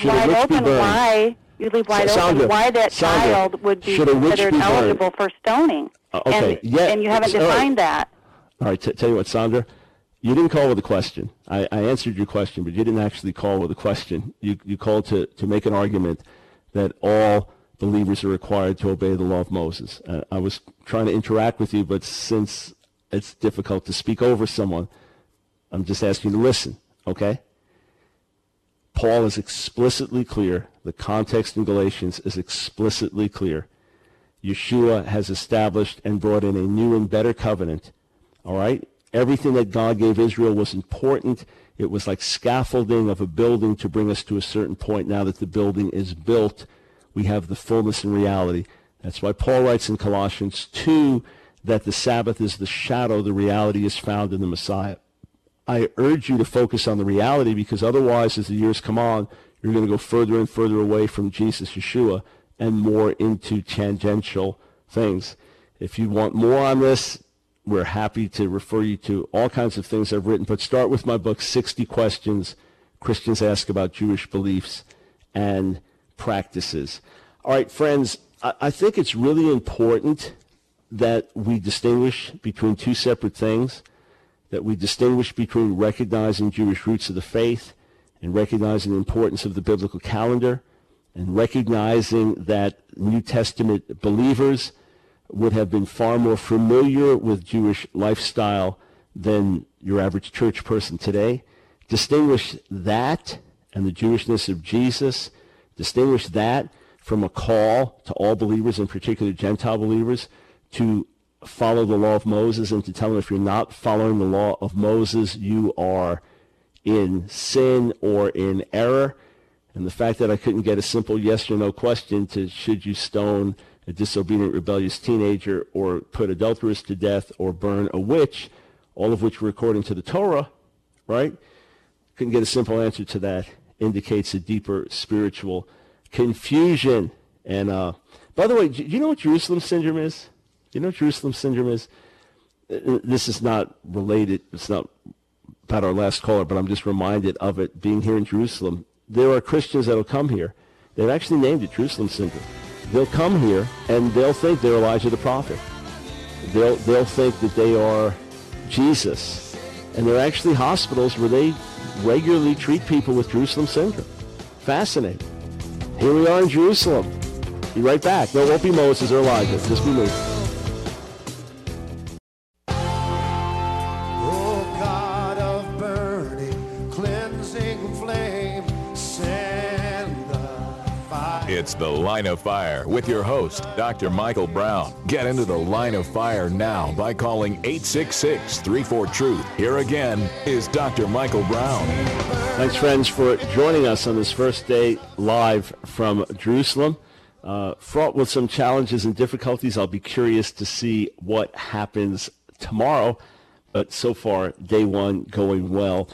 why that child would be considered eligible for stoning. Okay, and you haven't defined that. All right, tell you what, Sandra, you didn't call with a question. I answered your question, but you didn't actually call with a question. You called to make an argument that all believers are required to obey the law of Moses. I was trying to interact with you, but since it's difficult to speak over someone, I'm just asking you to listen, okay? Paul is explicitly clear. The context in Galatians is explicitly clear. Yeshua has established and brought in a new and better covenant, all right? Everything that God gave Israel was important. It was like scaffolding of a building to bring us to a certain point. Now that the building is built, we have the fullness and reality. That's why Paul writes in Colossians 2 that the Sabbath is the shadow, the reality is found in the Messiah. I urge you to focus on the reality, because otherwise, as the years come on, you're going to go further and further away from Jesus, Yeshua, and more into tangential things. If you want more on this, we're happy to refer you to all kinds of things I've written, but start with my book, 60 Questions Christians Ask About Jewish Beliefs and Practices. All right, friends, I think it's really important that we distinguish between two separate things, that we distinguish between recognizing Jewish roots of the faith and recognizing the importance of the biblical calendar and recognizing that New Testament believers would have been far more familiar with Jewish lifestyle than your average church person today. Distinguish that and the Jewishness of Jesus. Distinguish that from a call to all believers, in particular Gentile believers, to follow the law of Moses, and to tell them if you're not following the law of Moses, you are in sin or in error. And the fact that I couldn't get a simple yes or no question to should you stone a disobedient, rebellious teenager or put adulterers to death or burn a witch, all of which were according to the Torah, right? Couldn't get a simple answer to that. Indicates a deeper spiritual confusion. And by the way, do you know what Jerusalem syndrome is? Do you know what Jerusalem syndrome is? This is not related. It's not about our last caller, but I'm just reminded of it being here in Jerusalem. There are Christians that will come here. They've actually named it Jerusalem syndrome. They'll come here and they'll think they're Elijah the prophet. They'll think that they are Jesus. And there are actually hospitals where they regularly treat people with Jerusalem syndrome. Fascinating. Here we are in Jerusalem. Be right back. No, it won't be Moses or Elijah. Just be me. It's The Line of Fire with your host, Dr. Michael Brown. Get into the Line of Fire now by calling 866-34-TRUTH. Here again is Dr. Michael Brown. Thanks, friends, for joining us on this first day live from Jerusalem. Fraught with some challenges and difficulties. I'll be curious to see what happens tomorrow. But so far, day one going well.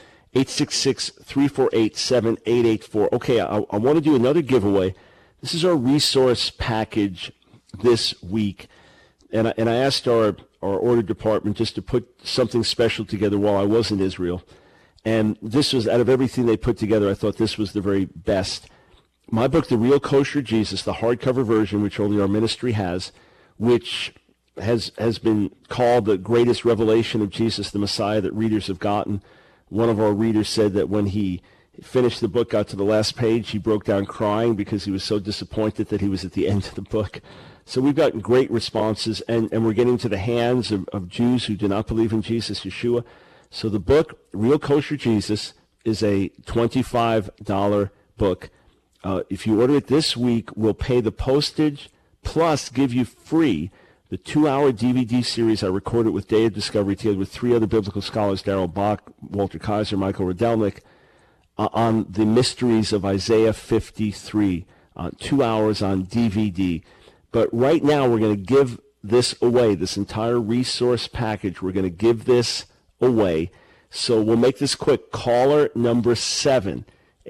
866-348-7884. Okay, I want to do another giveaway. This is our resource package this week. And I asked our order department just to put something special together while I was in Israel. And this was, out of everything they put together, I thought this was the very best. My book, The Real Kosher Jesus, the hardcover version, which only our ministry has, which has been called the greatest revelation of Jesus, the Messiah, that readers have gotten. One of our readers said that when he finished the book, got to the last page, he broke down crying because he was so disappointed that he was at the end of the book. So we've gotten great responses, and we're getting to the hands of Jews who do not believe in Jesus, Yeshua. So the book, Real Kosher Jesus, is a $25 book. If you order it this week, we'll pay the postage plus give you free the 2-hour DVD series I recorded with Day of Discovery together with 3 other biblical scholars, Darrell Bach, Walter Kaiser, Michael Rodelnik, on the mysteries of Isaiah 53, 2 hours on DVD. But right now we're going to give this away, this entire resource package. We're going to give this away. So we'll make this quick. Caller number 7,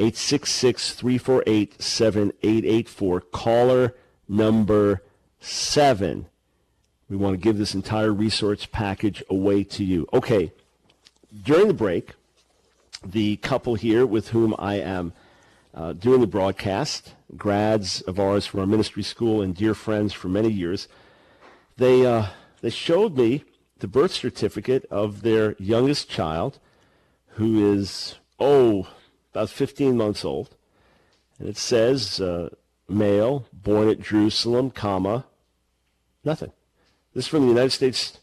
866-348-7884. Caller number 7. We want to give this entire resource package away to you. Okay, during the break, the couple here with whom I am doing the broadcast, grads of ours from our ministry school and dear friends for many years, they showed me the birth certificate of their youngest child, who is, about 15 months old. And it says, male, born at Jerusalem, nothing. This is from the United States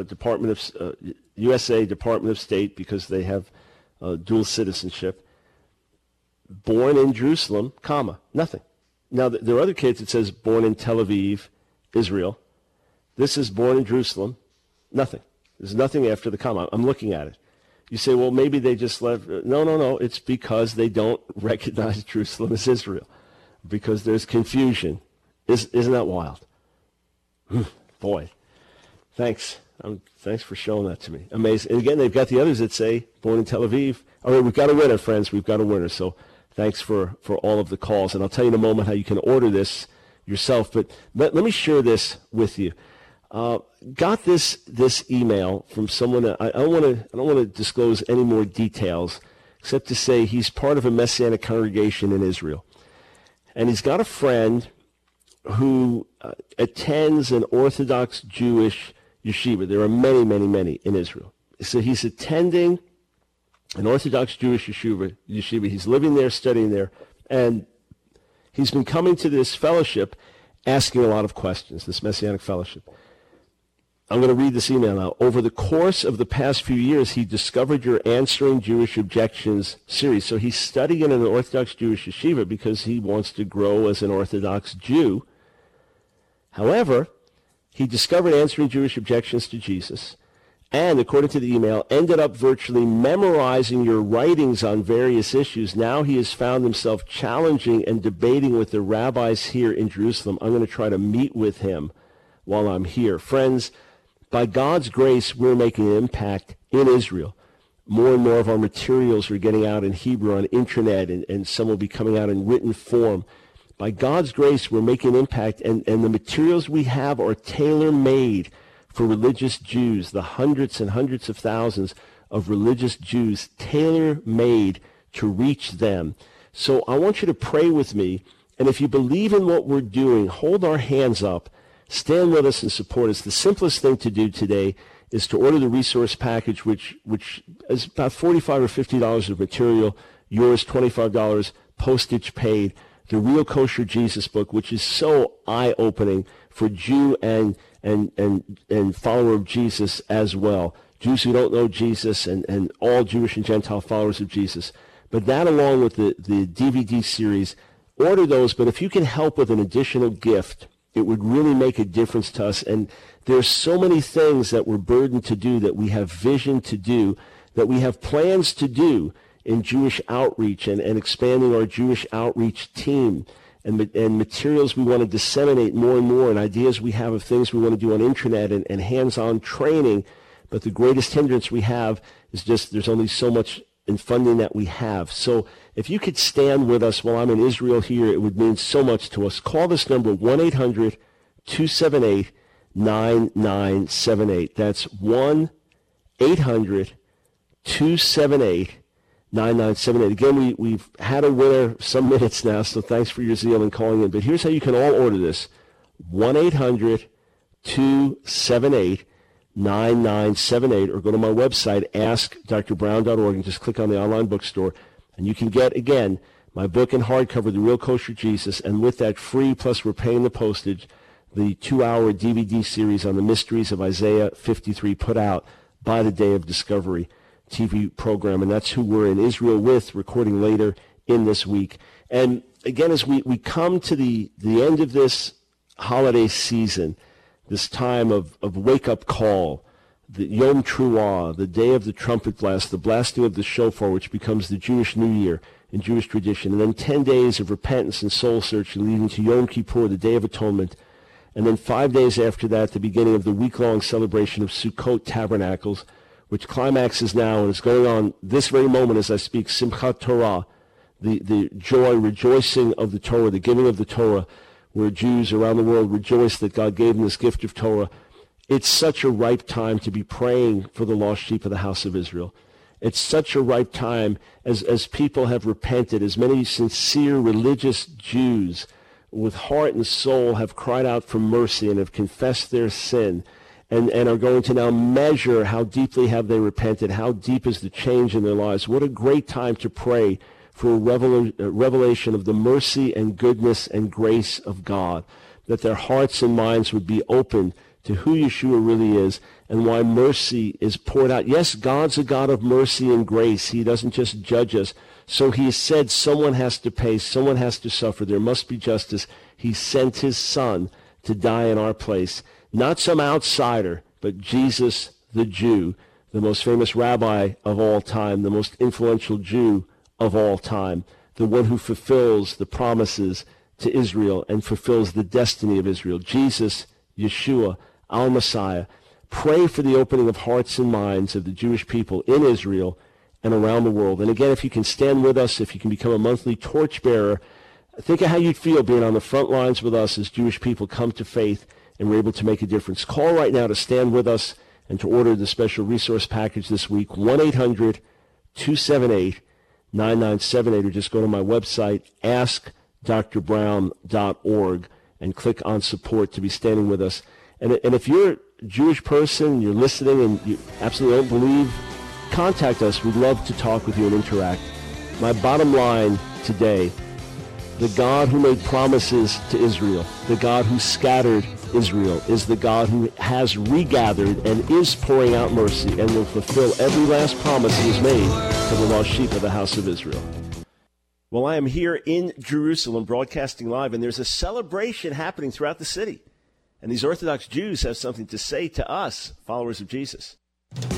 USA Department of State, because they have dual citizenship. Born in Jerusalem, nothing. Now, there are other kids that says born in Tel Aviv, Israel. This is born in Jerusalem, nothing. There's nothing after the comma. I'm looking at it. You say, well, maybe they just left. No. It's because they don't recognize Jerusalem as Israel, because there's confusion. Isn't that wild? Boy, thanks. Thanks for showing that to me. Amazing. And again, they've got the others that say born in Tel Aviv. All right, we've got a winner, friends. We've got a winner. So thanks for all of the calls. And I'll tell you in a moment how you can order this yourself. But let me share this with you. Got this email from someone. I don't want to disclose any more details, except to say he's part of a Messianic congregation in Israel. And he's got a friend who attends an Orthodox Jewish yeshiva. There are many, many, many in Israel. So he's attending an Orthodox Jewish yeshiva. He's living there, studying there, and he's been coming to this fellowship asking a lot of questions, this Messianic fellowship. I'm going to read this email now. Over the course of the past few years, he discovered your Answering Jewish Objections series. So he's studying in an Orthodox Jewish yeshiva because he wants to grow as an Orthodox Jew. However, he discovered Answering Jewish Objections to Jesus, and, according to the email, ended up virtually memorizing your writings on various issues. Now he has found himself challenging and debating with the rabbis here in Jerusalem. I'm going to try to meet with him while I'm here. Friends, by God's grace, we're making an impact in Israel. More and more of our materials are getting out in Hebrew on internet, and some will be coming out in written form. By God's grace, we're making an impact, and the materials we have are tailor-made for religious Jews, the hundreds and hundreds of thousands of religious Jews, tailor-made to reach them. So I want you to pray with me, and if you believe in what we're doing, hold our hands up, stand with us and support us. The simplest thing to do today is to order the resource package, which is about $45 or $50 of material, yours $25, postage paid. The Real Kosher Jesus book, which is so eye-opening for Jew and follower of Jesus as well. Jews who don't know Jesus and all Jewish and Gentile followers of Jesus. But that, along with the DVD series, order those. But if you can help with an additional gift, it would really make a difference to us. And there's so many things that we're burdened to do, that we have vision to do, that we have plans to do in Jewish outreach and expanding our Jewish outreach team, and materials we want to disseminate more and more, and ideas we have of things we want to do on internet and hands-on training. But the greatest hindrance we have is just there's only so much in funding that we have. So if you could stand with us while I'm in Israel here, it would mean so much to us. Call this number, 1-800-278-9978. That's 1-800-278-9978. Again, we've had a winner some minutes now, so thanks for your zeal in calling in. But here's how you can all order this. 1-800-278-9978, or go to my website, askdrbrown.org, and just click on the online bookstore. And you can get, again, my book in hardcover, The Real Kosher Jesus, and with that free, plus we're paying the postage, the 2-hour DVD series on the mysteries of Isaiah 53 put out by the Day of Discovery TV program, and that's who we're in Israel with, recording later in this week. And again, as we come to the end of this holiday season, this time of wake-up call, the Yom Teruah, the day of the trumpet blast, the blasting of the shofar, which becomes the Jewish New Year in Jewish tradition, and then 10 days of repentance and soul searching leading to Yom Kippur, the Day of Atonement, and then 5 days after that, the beginning of the week-long celebration of Sukkot Tabernacles, which climaxes now and is going on this very moment as I speak, Simchat Torah, the joy, rejoicing of the Torah, the giving of the Torah, where Jews around the world rejoice that God gave them this gift of Torah. It's such a ripe time to be praying for the lost sheep of the house of Israel. It's such a ripe time as people have repented, as many sincere religious Jews with heart and soul have cried out for mercy and have confessed their sin, and are going to now measure how deeply have they repented, how deep is the change in their lives. What a great time to pray for a revelation of the mercy and goodness and grace of God, that their hearts and minds would be open to who Yeshua really is and why mercy is poured out. Yes, God's a God of mercy and grace. He doesn't just judge us. So he has said someone has to pay, someone has to suffer. There must be justice. He sent his son to die in our place. Not some outsider, but Jesus the Jew, the most famous rabbi of all time, the most influential Jew of all time, the one who fulfills the promises to Israel and fulfills the destiny of Israel. Jesus, Yeshua, our Messiah. Pray for the opening of hearts and minds of the Jewish people in Israel and around the world. And again, if you can stand with us, if you can become a monthly torchbearer, think of how you'd feel being on the front lines with us as Jewish people come to faith and we're able to make a difference. Call right now to stand with us and to order the special resource package this week, 1-800-278-9978, or just go to my website, askdrbrown.org, and click on support to be standing with us. And if you're a Jewish person, you're listening, and you absolutely don't believe, contact us. We'd love to talk with you and interact. My bottom line today, the God who made promises to Israel, the God who scattered Israel, is the God who has regathered and is pouring out mercy and will fulfill every last promise he has made to the lost sheep of the house of Israel. Well, I am here in Jerusalem broadcasting live, and there's a celebration happening throughout the city. And these Orthodox Jews have something to say to us, followers of Jesus.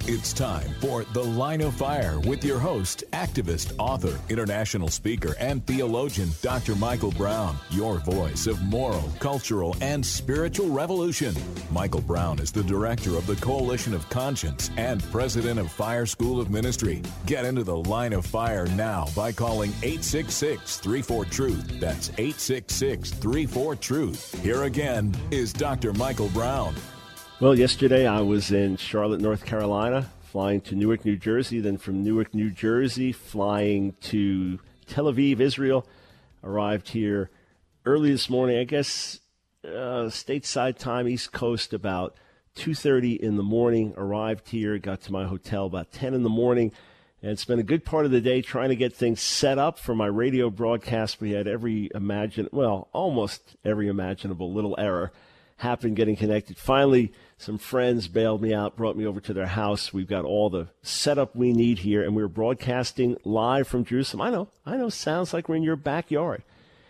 It's time for The Line of Fire with your host, activist, author, international speaker, and theologian, Dr. Michael Brown, your voice of moral, cultural, and spiritual revolution. Michael Brown is the director of the Coalition of Conscience and president of Fire School of Ministry. Get into The Line of Fire now by calling 866-34-TRUTH. That's 866-34-TRUTH. Here again is Dr. Michael Brown. Well, yesterday I was in Charlotte, North Carolina, flying to Newark, New Jersey, then from Newark, New Jersey, flying to Tel Aviv, Israel. Arrived here early this morning, I guess stateside time, East Coast, about 2:30 in the morning. Arrived here, got to my hotel about 10 in the morning, and spent a good part of the day trying to get things set up for my radio broadcast. We had almost every imaginable little error happened getting connected. Finally, some friends bailed me out, brought me over to their house. We've got all the setup we need here, and we're broadcasting live from Jerusalem. I know, sounds like we're in your backyard.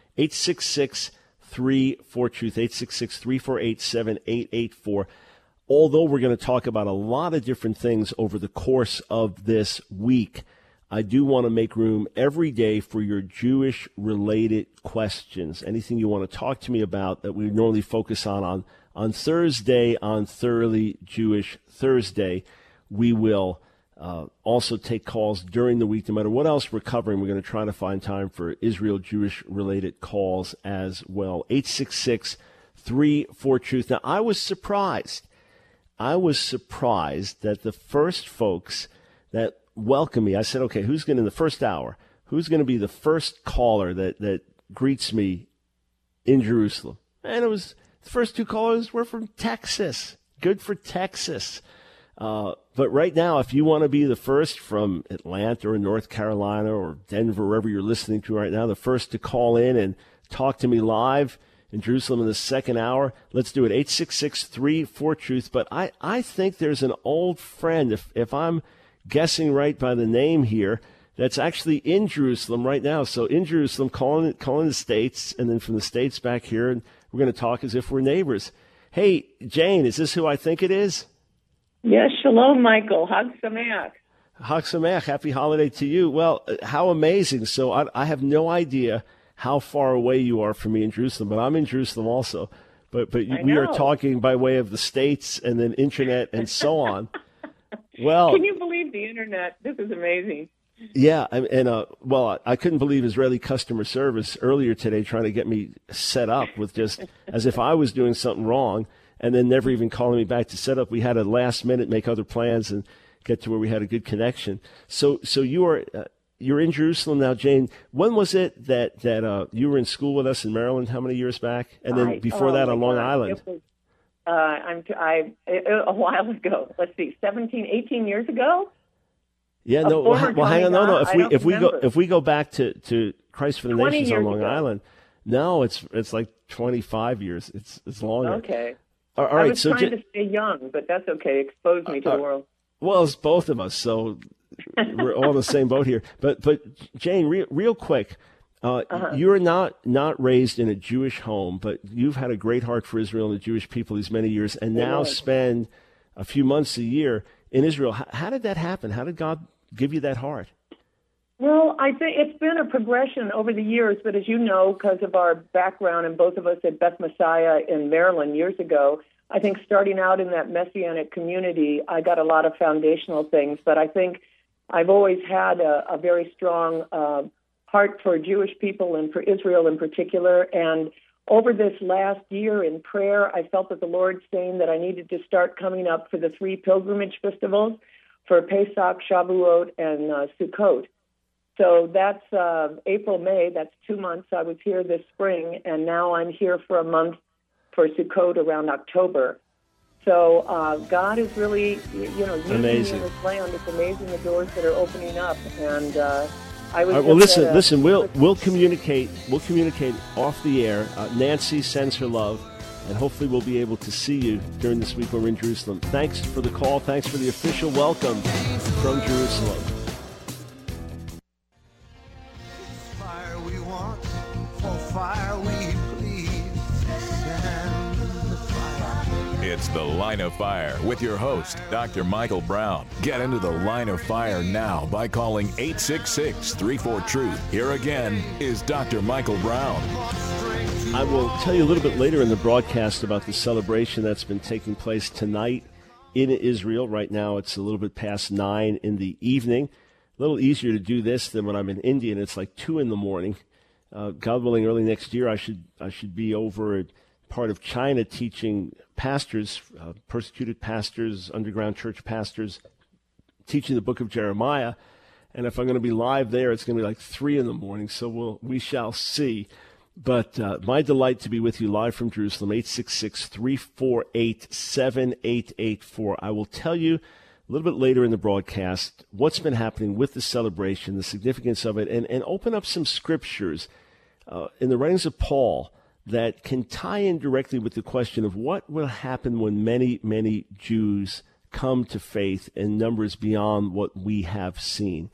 866-34-TRUTH, 866-348-7884. Although we're going to talk about a lot of different things over the course of this week, I do want to make room every day for your Jewish-related questions. Anything you want to talk to me about that we normally focus on Thursday, on Thoroughly Jewish Thursday. We will also take calls during the week. No matter what else we're covering, we're going to try to find time for Israel Jewish-related calls as well. 866-34-TRUTH. Now, I was surprised that the first folks that welcome me, I said, okay, who's going to, in the first hour, who's going to be the first caller that greets me in Jerusalem? And it was, the first two callers were from Texas. Good for Texas. But right now, if you want to be the first from Atlanta or North Carolina or Denver, wherever you're listening to right now, the first to call in and talk to me live in Jerusalem in the second hour, let's do it. 866-34-TRUTH. But I think there's an old friend, if I'm guessing right by the name here, that's actually in Jerusalem right now. So in Jerusalem, calling the States, and then from the States back here, and we're going to talk as if we're neighbors. Hey, Jane, is this who I think it is? Yes, shalom, Michael. Hag Sameach. Hag Sameach. Happy holiday to you. Well, how amazing. So I have no idea how far away you are from me in Jerusalem, but I'm in Jerusalem also. But we are talking by way of the States and then internet and so on. Well, can you believe the internet? This is amazing. Yeah, and I couldn't believe Israeli customer service earlier today trying to get me set up with just as if I was doing something wrong, and then never even calling me back to set up. We had to last minute make other plans and get to where we had a good connection. So you're in Jerusalem now, Jane. When was it that you were in school with us in Maryland? How many years back? And then before that on Long Island. It was, a while ago. Let's see, 18 years ago. Yeah, no. Well, hang on. No. If we go back to Christ for the Nations on Long Island, no, it's like 25 years. It's longer. Okay. All right. I was trying to stay young, but that's okay. Expose me to the world. Well, it's both of us, so we're all in the same boat here. But Jane, real quick. You're not raised in a Jewish home, but you've had a great heart for Israel and the Jewish people these many years, and now spend a few months a year in Israel. How did that happen? How did God give you that heart? Well, I think it's been a progression over the years, but as you know, because of our background and both of us at Beth Messiah in Maryland years ago, I think starting out in that Messianic community, I got a lot of foundational things, but I think I've always had a very strong heart for Jewish people and for Israel in particular. And over this last year in prayer, I felt that the Lord saying that I needed to start coming up for the 3 pilgrimage festivals for Pesach, Shavuot, and Sukkot. So that's April, May. That's 2 months. I was here this spring, and now I'm here for a month for Sukkot around October. So God is really, using amazing. In this land. It's amazing the doors that are opening up, and I was. All right, well, listen. We'll communicate. We'll communicate off the air. Nancy sends her love, and hopefully we'll be able to see you during this week when we're in Jerusalem. Thanks for the call. Thanks for the official welcome from Jerusalem. Fire we want, for fire we please. Send the fire. It's The Line of Fire with your host, Dr. Michael Brown. Get into the Line of Fire now by calling 866-34-TRUTH. Here again is Dr. Michael Brown. I will tell you a little bit later in the broadcast about the celebration that's been taking place tonight in Israel. Right now it's a little bit past 9 in the evening. A little easier to do this than when I'm in India, and it's like 2 in the morning. God willing, early next year I should be over at part of China teaching pastors, persecuted pastors, underground church pastors, teaching the book of Jeremiah. And if I'm going to be live there, it's going to be like 3 in the morning. So we shall see. But my delight to be with you live from Jerusalem, 866-348-7884. I will tell you a little bit later in the broadcast what's been happening with the celebration, the significance of it, and open up some scriptures in the writings of Paul that can tie in directly with the question of what will happen when many, many Jews come to faith in numbers beyond what we have seen.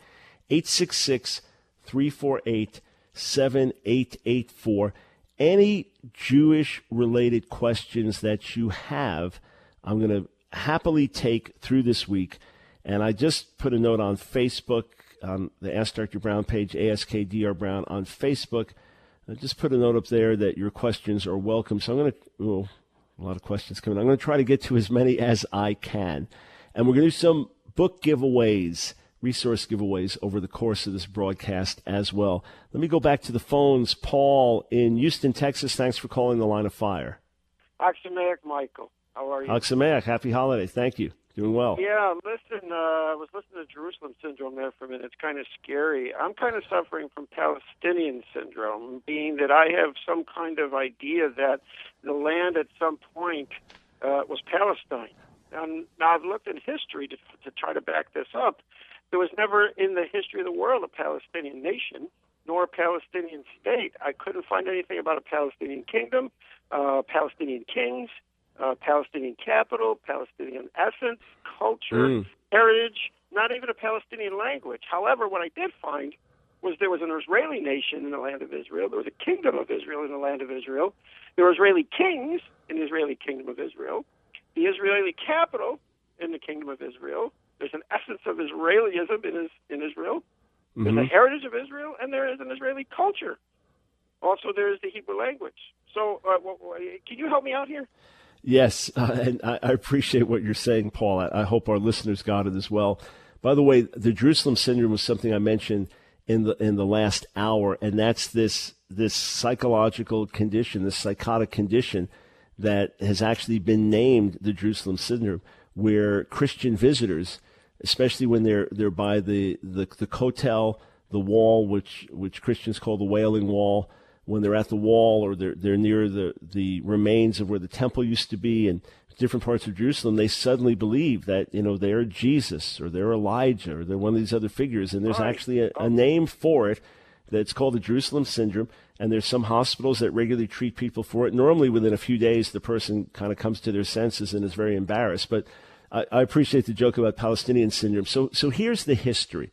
866-348-7884. Any Jewish-related questions that you have, I'm going to happily take through this week. And I just put a note on Facebook, on the Ask Dr. Brown page, ASKDR Brown on Facebook. I just put a note up there that your questions are welcome. So I'm going to, a lot of questions coming. I'm going to try to get to as many as I can. And we're going to do some book giveaways, resource giveaways over the course of this broadcast as well. Let me go back to the phones. Paul in Houston, Texas, thanks for calling the Line of Fire. Oxamayak, Michael. How are you? Oxamayak, happy holiday. Thank you. Doing well. Yeah, listen, I was listening to Jerusalem Syndrome there for a minute. It's kind of scary. I'm kind of suffering from Palestinian Syndrome, being that I have some kind of idea that the land at some point was Palestine. And now I've looked in history to try to back this up. There was never in the history of the world a Palestinian nation, nor a Palestinian state. I couldn't find anything about a Palestinian kingdom, Palestinian kings, Palestinian capital, Palestinian essence, culture, heritage, not even a Palestinian language. However, what I did find was there was an Israeli nation in the land of Israel. There was a kingdom of Israel in the land of Israel. There were Israeli kings in the Israeli kingdom of Israel. The Israeli capital in the kingdom of Israel. There's an essence of Israelism in Israel. There's a heritage of Israel, and there is an Israeli culture. Also, there is the Hebrew language. So can you help me out here? Yes, and I appreciate what you're saying, Paul. I hope our listeners got it as well. By the way, the Jerusalem Syndrome was something I mentioned in the last hour, and that's this psychological condition, this psychotic condition that has actually been named the Jerusalem Syndrome, where Christian visitors, especially when they're by the Kotel, the wall, which Christians call the Wailing Wall, when they're at the wall or they're near the remains of where the temple used to be in different parts of Jerusalem, they suddenly believe that, they're Jesus or they're Elijah or they're one of these other figures. And there's actually a name for it that's called the Jerusalem Syndrome. And there's some hospitals that regularly treat people for it. Normally within a few days, the person kind of comes to their senses and is very embarrassed. But I appreciate the joke about Palestinian Syndrome. So here's the history.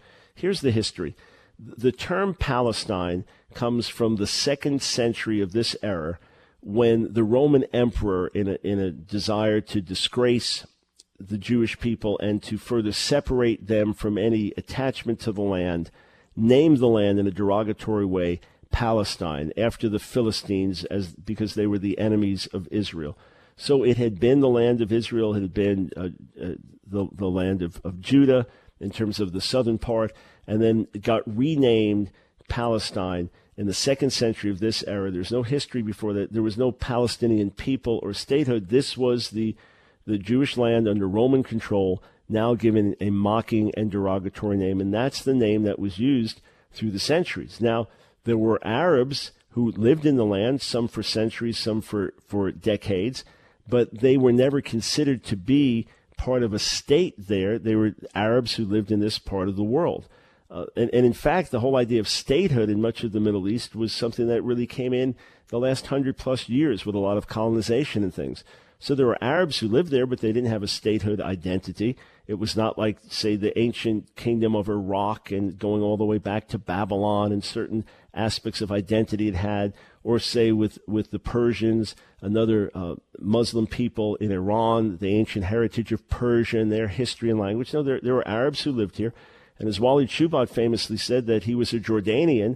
The term Palestine comes from the 2nd century of this era, when the Roman emperor, in a desire to disgrace the Jewish people and to further separate them from any attachment to the land, named the land in a derogatory way Palestine, after the Philistines, because they were the enemies of Israel. So it had been the land of Israel, it had been the land of Judah in terms of the southern part, and then it got renamed Palestine in the 2nd century of this era. There's no history before that. There was no Palestinian people or statehood. This was the Jewish land under Roman control, now given a mocking and derogatory name, and that's the name that was used through the centuries. Now, there were Arabs who lived in the land, some for centuries, some for decades, but they were never considered to be part of a state there. They were Arabs who lived in this part of the world. And in fact, the whole idea of statehood in much of the Middle East was something that really came in the last 100-plus years with a lot of colonization and things. So there were Arabs who lived there, but they didn't have a statehood identity. It was not like, say, the ancient kingdom of Iraq and going all the way back to Babylon and certain aspects of identity it had, or say with the Persians, another Muslim people in Iran, the ancient heritage of Persia and their history and language. No, there were Arabs who lived here. And as Walid Shoebat famously said, that he was a Jordanian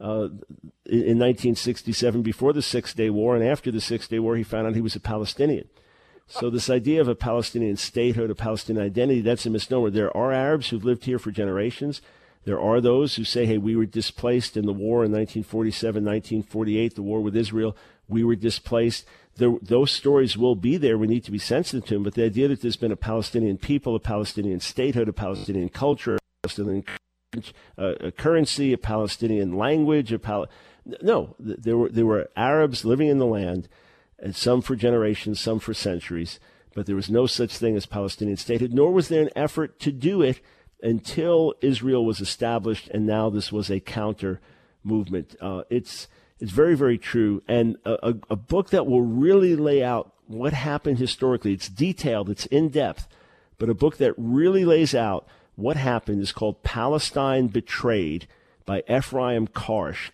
in 1967 before the Six-Day War, and after the Six-Day War, he found out he was a Palestinian. So this idea of a Palestinian statehood, a Palestinian identity, that's a misnomer. There are Arabs who've lived here for generations. There are those who say, hey, we were displaced in the war in 1947, 1948, the war with Israel. We were displaced. Those stories will be there. We need to be sensitive to them. But the idea that there's been a Palestinian people, a Palestinian statehood, a Palestinian culture, a Palestinian currency, a Palestinian language, no, there were Arabs living in the land, and some for generations, some for centuries. But there was no such thing as Palestinian statehood, nor was there an effort to do it until Israel was established, and now this was a counter movement. It's very, very true, and a book that will really lay out what happened historically. It's detailed, it's in-depth, but a book that really lays out what happened is called Palestine Betrayed by Ephraim Karsh,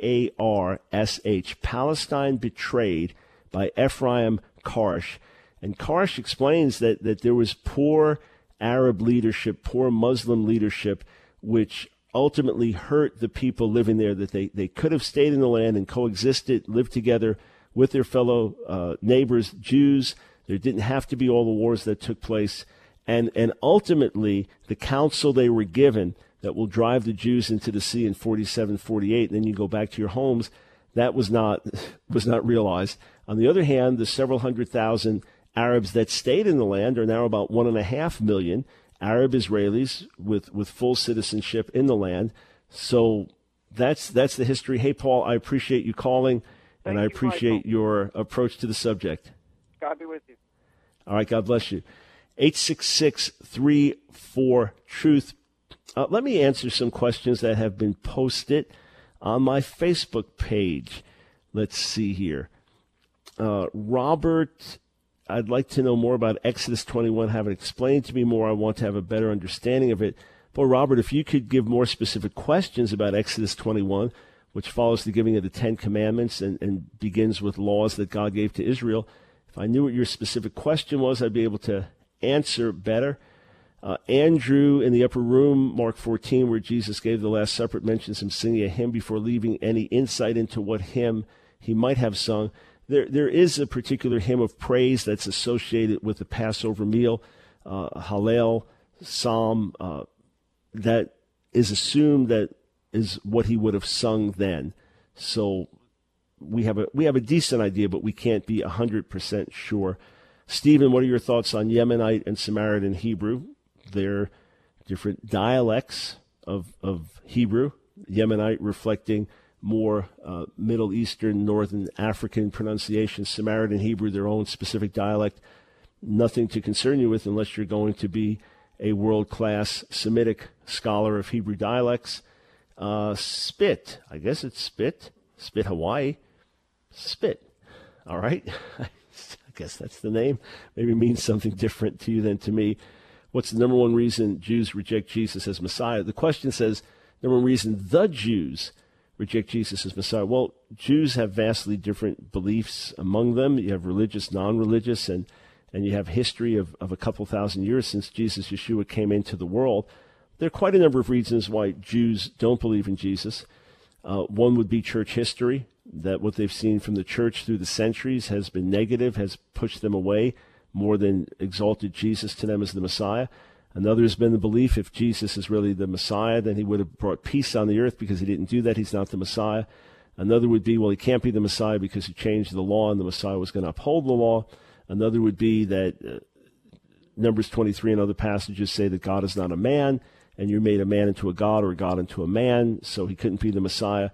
Karsh, Palestine Betrayed by Ephraim Karsh. And Karsh explains that there was poor Arab leadership, poor Muslim leadership, which ultimately hurt the people living there, that they could have stayed in the land and coexisted, lived together with their fellow neighbors, Jews. There didn't have to be all the wars that took place. And ultimately, the counsel they were given that will drive the Jews into the sea in 47, 48, and then you go back to your homes, that was not realized. On the other hand, the several 100,000 Arabs that stayed in the land are now about 1.5 million Arab Israelis with full citizenship in the land. So that's the history. Hey, Paul, I appreciate you calling, and I appreciate your approach to the subject. God be with you. All right, God bless you. 866-34-TRUTH. Let me answer some questions that have been posted on my Facebook page. Let's see here. Robert, I'd like to know more about Exodus 21. Have it explained to me more. I want to have a better understanding of it. Boy, Robert, if you could give more specific questions about Exodus 21, which follows the giving of the Ten Commandments and begins with laws that God gave to Israel. If I knew what your specific question was, I'd be able to answer better. Andrew in the upper room, Mark 14, where Jesus gave the Last Supper, mentions him singing a hymn before leaving. Any insight into what hymn he might have sung? There is a particular hymn of praise that's associated with the Passover meal, Hallel, Psalm, that is assumed that is what he would have sung then. So we have a decent idea, but we can't be 100% sure. Stephen, what are your thoughts on Yemenite and Samaritan Hebrew? They're different dialects of Hebrew. Yemenite reflecting more Middle Eastern, Northern African pronunciation. Samaritan Hebrew, their own specific dialect. Nothing to concern you with unless you're going to be a world-class Semitic scholar of Hebrew dialects. Spit, I guess it's Spit. Spit, Hawaii. Spit. All right. I guess that's the name. Maybe it means something different to you than to me. What's the number one reason Jews reject Jesus as Messiah? The question says, number one reason the Jews reject Jesus as Messiah. Well, Jews have vastly different beliefs among them. You have religious, non-religious, and you have history of a couple thousand years since Jesus, Yeshua, came into the world. There are quite a number of reasons why Jews don't believe in Jesus. One would be church history, that what they've seen from the church through the centuries has been negative, has pushed them away more than exalted Jesus to them as the Messiah. Another has been the belief if Jesus is really the Messiah, then he would have brought peace on the earth. Because he didn't do that, he's not the Messiah. Another would be, well, he can't be the Messiah because he changed the law and the Messiah was going to uphold the law. Another would be that Numbers 23 and other passages say that God is not a man, and you made a man into a god or a god into a man, so he couldn't be the Messiah.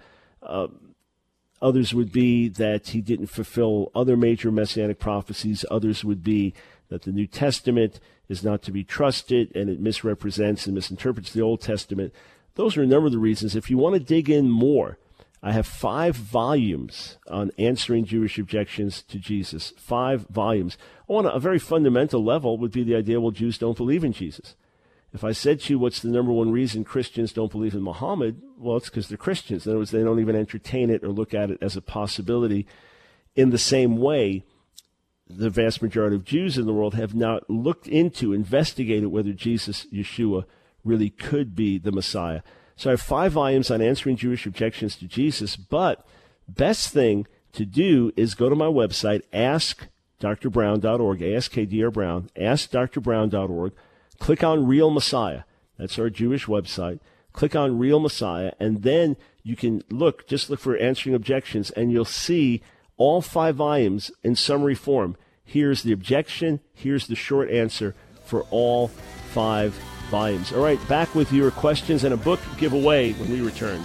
Others would be that he didn't fulfill other major messianic prophecies. Others would be that the New Testament is not to be trusted and it misrepresents and misinterprets the Old Testament. Those are a number of the reasons. If you want to dig in more, I have 5 volumes on answering Jewish objections to Jesus. 5 volumes. On a very fundamental level would be the idea, well, Jews don't believe in Jesus. If I said to you, what's the number one reason Christians don't believe in Muhammad? Well, it's because they're Christians. In other words, they don't even entertain it or look at it as a possibility. In the same way, the vast majority of Jews in the world have not looked into, investigated whether Jesus, Yeshua, really could be the Messiah. So I have 5 volumes on answering Jewish objections to Jesus, but best thing to do is go to my website, askdrbrown.org, ASKDR Brown, askdrbrown.org, click on Real Messiah. That's our Jewish website. Click on Real Messiah, and then you can just look for answering objections, and you'll see all 5 volumes in summary form. Here's the objection, here's the short answer for all 5 volumes. All right, back with your questions and a book giveaway when we return.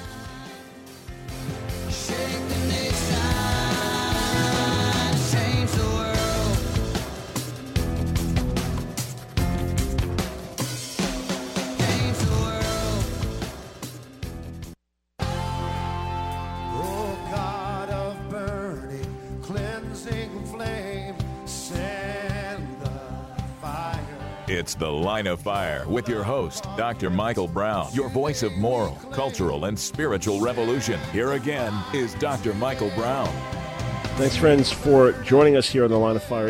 It's The Line of Fire with your host, Dr. Michael Brown, your voice of moral, cultural, and spiritual revolution. Here again is Dr. Michael Brown. Thanks, friends, for joining us here on The Line of Fire.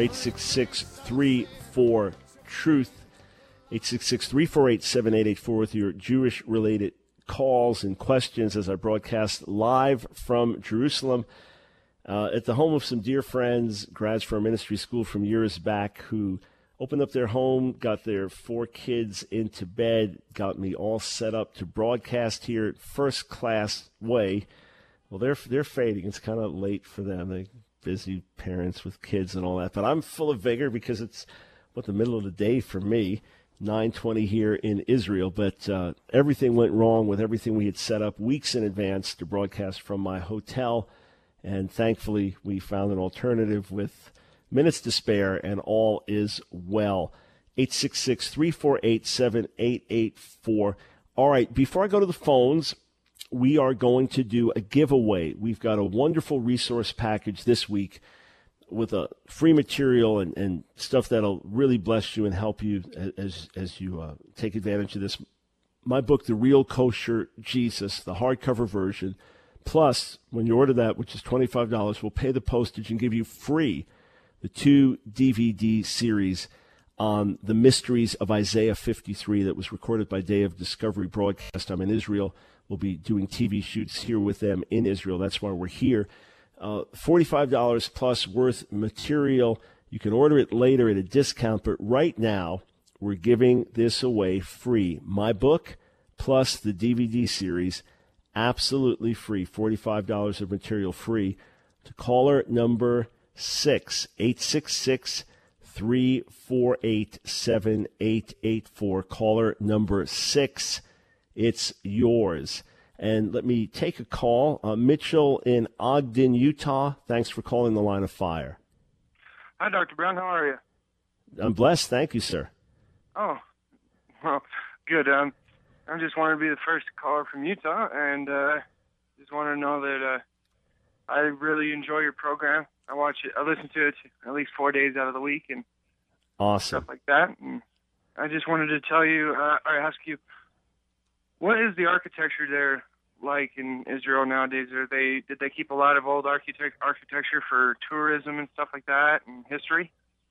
866-34-TRUTH, 866-348-7884 with your Jewish-related calls and questions as I broadcast live from Jerusalem at the home of some dear friends, grads from our ministry school from years back who opened up their home, got their 4 kids into bed, got me all set up to broadcast here first-class way. Well, they're fading. It's kind of late for them. They're busy parents with kids and all that. But I'm full of vigor because it's, the middle of the day for me, 9:20 here in Israel. But everything went wrong with everything we had set up weeks in advance to broadcast from my hotel. And thankfully, we found an alternative with minutes to spare, and all is well. 866-348-7884. All right, before I go to the phones, we are going to do a giveaway. We've got a wonderful resource package this week with a free material and stuff that'll really bless you and help you as you take advantage of this. My book, The Real Kosher Jesus, the hardcover version, plus when you order that, which is $25, we'll pay the postage and give you free the 2 DVD series on the mysteries of Isaiah 53 that was recorded by Day of Discovery broadcast. I'm in Israel. We'll be doing TV shoots here with them in Israel. That's why we're here. $45 plus worth material. You can order it later at a discount, but right now we're giving this away free. My book plus the DVD series, absolutely free. $45 of material free. To caller number 6, 866-348-7884. Caller number 6, it's yours. And let me take a call. Mitchell in Ogden, Utah. Thanks for calling The Line of Fire. Hi, Dr. Brown. How are you? I'm blessed. Thank you, sir. Oh, well, good. I just wanted to be the first caller from Utah, and just want to know that I really enjoy your program. I watch it. I listen to it at least 4 days out of the week and awesome stuff like that. And I just wanted to tell you, or ask you, what is the architecture there like in Israel nowadays? Did they keep a lot of old architecture for tourism and stuff like that and history?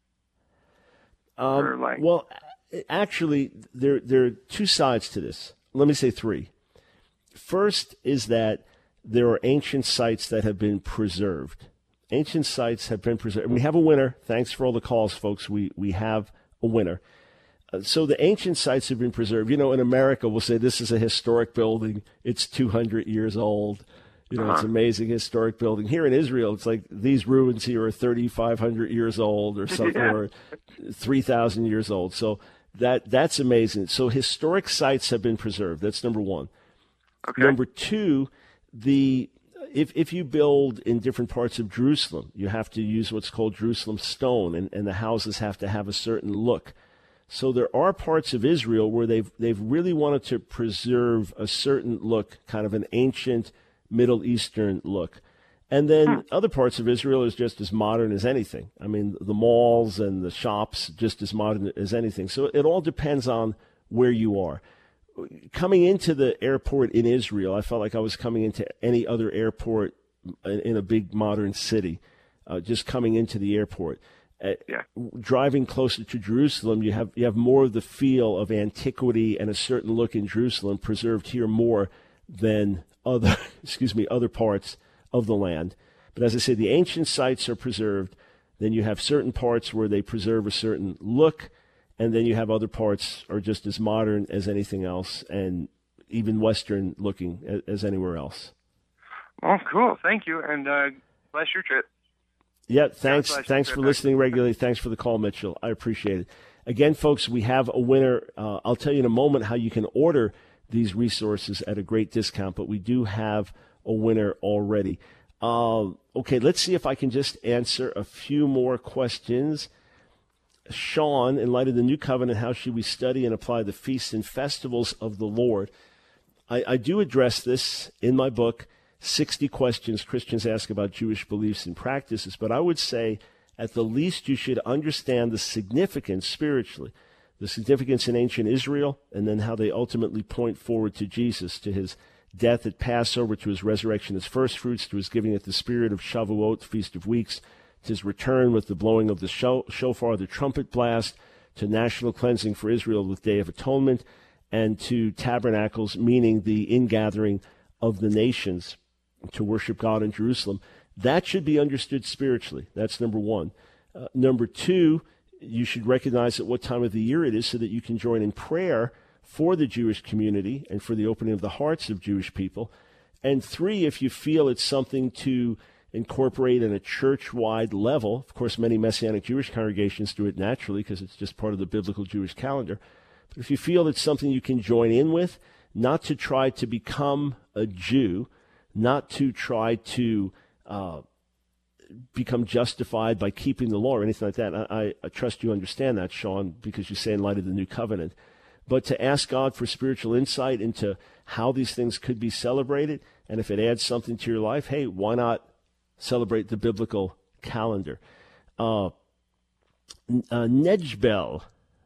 Well, actually, there are 2 sides to this. Let me say 3. First is that there are ancient sites that have been preserved. Ancient sites have been preserved. We have a winner. Thanks for all the calls, folks. We have a winner. So the ancient sites have been preserved. You know, in America, we'll say this is a historic building. It's 200 years old. You know, it's an amazing historic building. Here in Israel, it's like these ruins here are 3,500 years old or something, or 3,000 years old. So that's amazing. So historic sites have been preserved. That's number 1. Okay. Number 2, if you build in different parts of Jerusalem, you have to use what's called Jerusalem stone, and the houses have to have a certain look. So there are parts of Israel where they've really wanted to preserve a certain look, kind of an ancient Middle Eastern look. And then other parts of Israel is just as modern as anything. I mean, the malls and the shops, just as modern as anything. So it all depends on where you are. Coming into the airport in Israel, I felt like I was coming into any other airport in a big modern city, just coming into the airport. Driving closer to Jerusalem, you have more of the feel of antiquity and a certain look in Jerusalem preserved here more than other parts of the land. But as I say, the ancient sites are preserved. Then you have certain parts where they preserve a certain look, and then you have other parts are just as modern as anything else, and even Western looking as anywhere else. Well, cool. Thank you, and bless your trip. Yeah, thanks for listening regularly. Thanks for the call, Mitchell. I appreciate it. Again, folks, we have a winner. I'll tell you in a moment how you can order these resources at a great discount, but we do have a winner already. Okay, let's see if I can just answer a few more questions. Sean, in light of the new covenant, how should we study and apply the feasts and festivals of the Lord? I do address this in my book, 60 Questions Christians Ask About Jewish Beliefs and Practices, but I would say at the least you should understand the significance spiritually, the significance in ancient Israel, and then how they ultimately point forward to Jesus, to his death at Passover, to his resurrection as first fruits, to his giving at the spirit of Shavuot, Feast of Weeks, to his return with the blowing of the shofar, the trumpet blast, to national cleansing for Israel with Day of Atonement, and to tabernacles, meaning the ingathering of the nations to worship God in Jerusalem. That should be understood spiritually. That's number one. Number two, you should recognize at what time of the year it is so that you can join in prayer for the Jewish community and for the opening of the hearts of Jewish people. And three, if you feel it's something to incorporate in a church-wide level, of course, many Messianic Jewish congregations do it naturally because it's just part of the biblical Jewish calendar. But if you feel it's something you can join in with, not to try to become a Jew, not to try to become justified by keeping the law or anything like that. I trust you understand that, Sean, because you say in light of the new covenant. But to ask God for spiritual insight into how these things could be celebrated, and if it adds something to your life, hey, why not celebrate the biblical calendar? Nejbel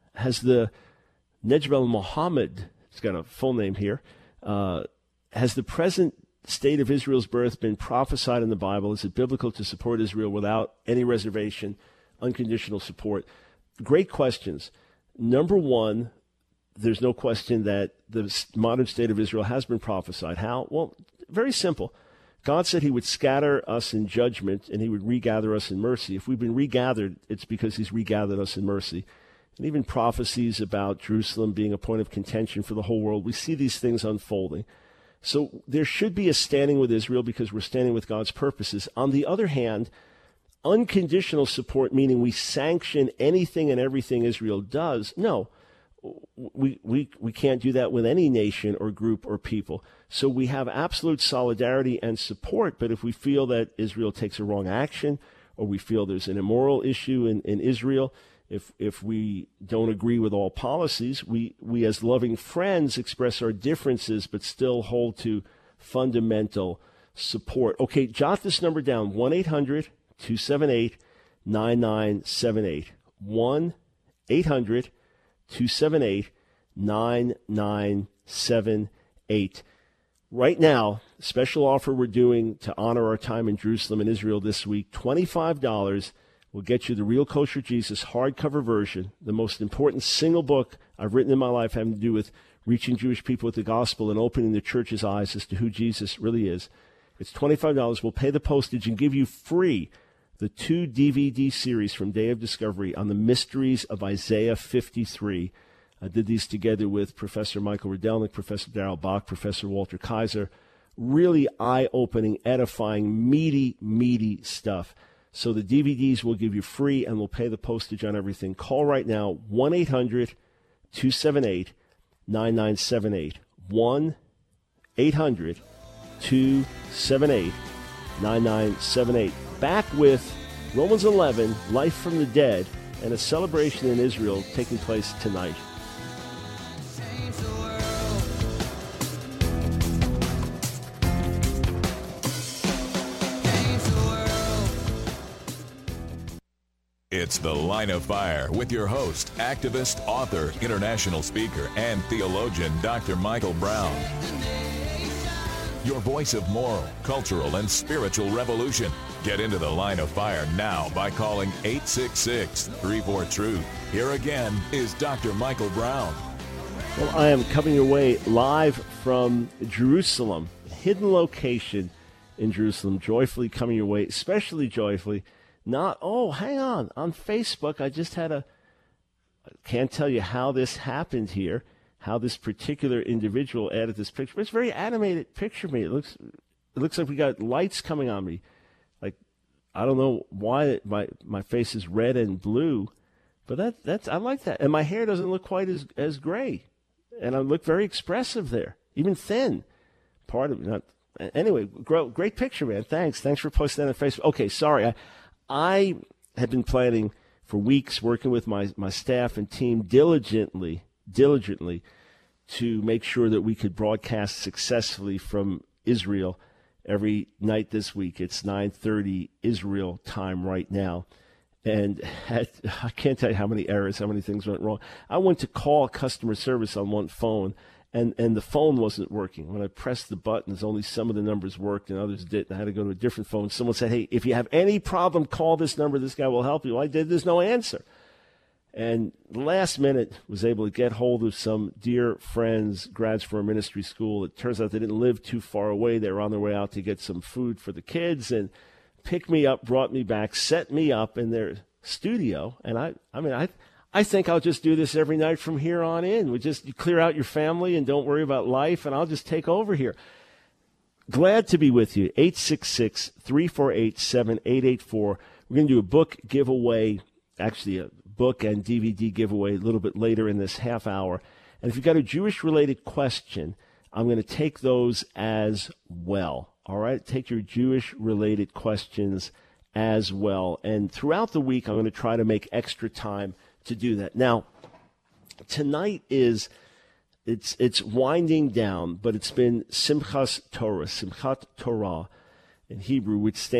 Mohammed, he's got a full name here, has the present state of Israel's birth been prophesied in the Bible? Is it biblical to support Israel without any reservation, unconditional support? Great questions. Number one, there's no question that the modern state of Israel has been prophesied. How? Well, very simple. God said he would scatter us in judgment and he would regather us in mercy. If we've been regathered, it's because he's regathered us in mercy. And even prophecies about Jerusalem being a point of contention for the whole world, we see these things unfolding. So there should be a standing with Israel because we're standing with God's purposes. On the other hand, unconditional support, meaning we sanction anything and everything Israel does, no. We can't do that with any nation or group or people. So we have absolute solidarity and support, but if we feel that Israel takes a wrong action or we feel there's an immoral issue in Israel, if we don't agree with all policies, we as loving friends express our differences but still hold to fundamental support. Okay, jot this number down, 1-800-278-9978. 1-800-278-9978. Right now, special offer we're doing to honor our time in Jerusalem and Israel this week, $25 will get you the Real Kosher Jesus hardcover version, the most important single book I've written in my life having to do with reaching Jewish people with the gospel and opening the church's eyes as to who Jesus really is. It's $25. We'll pay the postage and give you free the 2 DVD series from Day of Discovery on the mysteries of Isaiah 53. I did these together with Professor Michael Rydelnik, Professor Darrell Bach, Professor Walter Kaiser. Really eye-opening, edifying, meaty stuff. So the DVDs we'll give you free, and we'll pay the postage on everything. Call right now, 1-800-278-9978. 1-800-278-9978. Back with Romans 11, Life from the Dead, and a celebration in Israel taking place tonight. It's The Line of Fire with your host, activist, author, international speaker, and theologian, Dr. Michael Brown. Your voice of moral, cultural, and spiritual revolution. Get into The Line of Fire now by calling 866-34-TRUTH. Here again is Dr. Michael Brown. Well, I am coming your way live from Jerusalem, a hidden location in Jerusalem, joyfully coming your way, especially joyfully. Hang on Facebook, I just had I can't tell you how this happened here, how this particular individual added this picture, but it's a very animated picture of me. It looks like we got lights coming on me. Like, I don't know why my face is red and blue, but that's I like that. And my hair doesn't look quite as gray. And I look very expressive there, even thin. Part of it, not anyway, great picture, man. Thanks for posting that on Facebook. Okay, sorry. I had been planning for weeks, working with my staff and team diligently to make sure that we could broadcast successfully from Israel every night this week. It's 9:30 Israel time right now. And I can't tell you how many errors, how many things went wrong. I went to call customer service on one phone, and the phone wasn't working. When I pressed the buttons, only some of the numbers worked and others didn't. I had to go to a different phone. Someone said, hey, if you have any problem, call this number. This guy will help you. I did. There's no answer. And last minute was able to get hold of some dear friends, grads for a ministry school. It turns out they didn't live too far away. They were on their way out to get some food for the kids and picked me up, brought me back, set me up in their studio. And I think I'll just do this every night from here on in. You clear out your family and don't worry about life, and I'll just take over here. Glad to be with you. 866-348-7884. We're going to do a book giveaway, actually a book and DVD giveaway a little bit later in this half hour. And if you've got a Jewish-related question, I'm going to take those as well. All right? Take your Jewish-related questions as well. And throughout the week, I'm going to try to make extra time to do that. Now, tonight it's winding down, but it's been Simchat Torah in Hebrew, which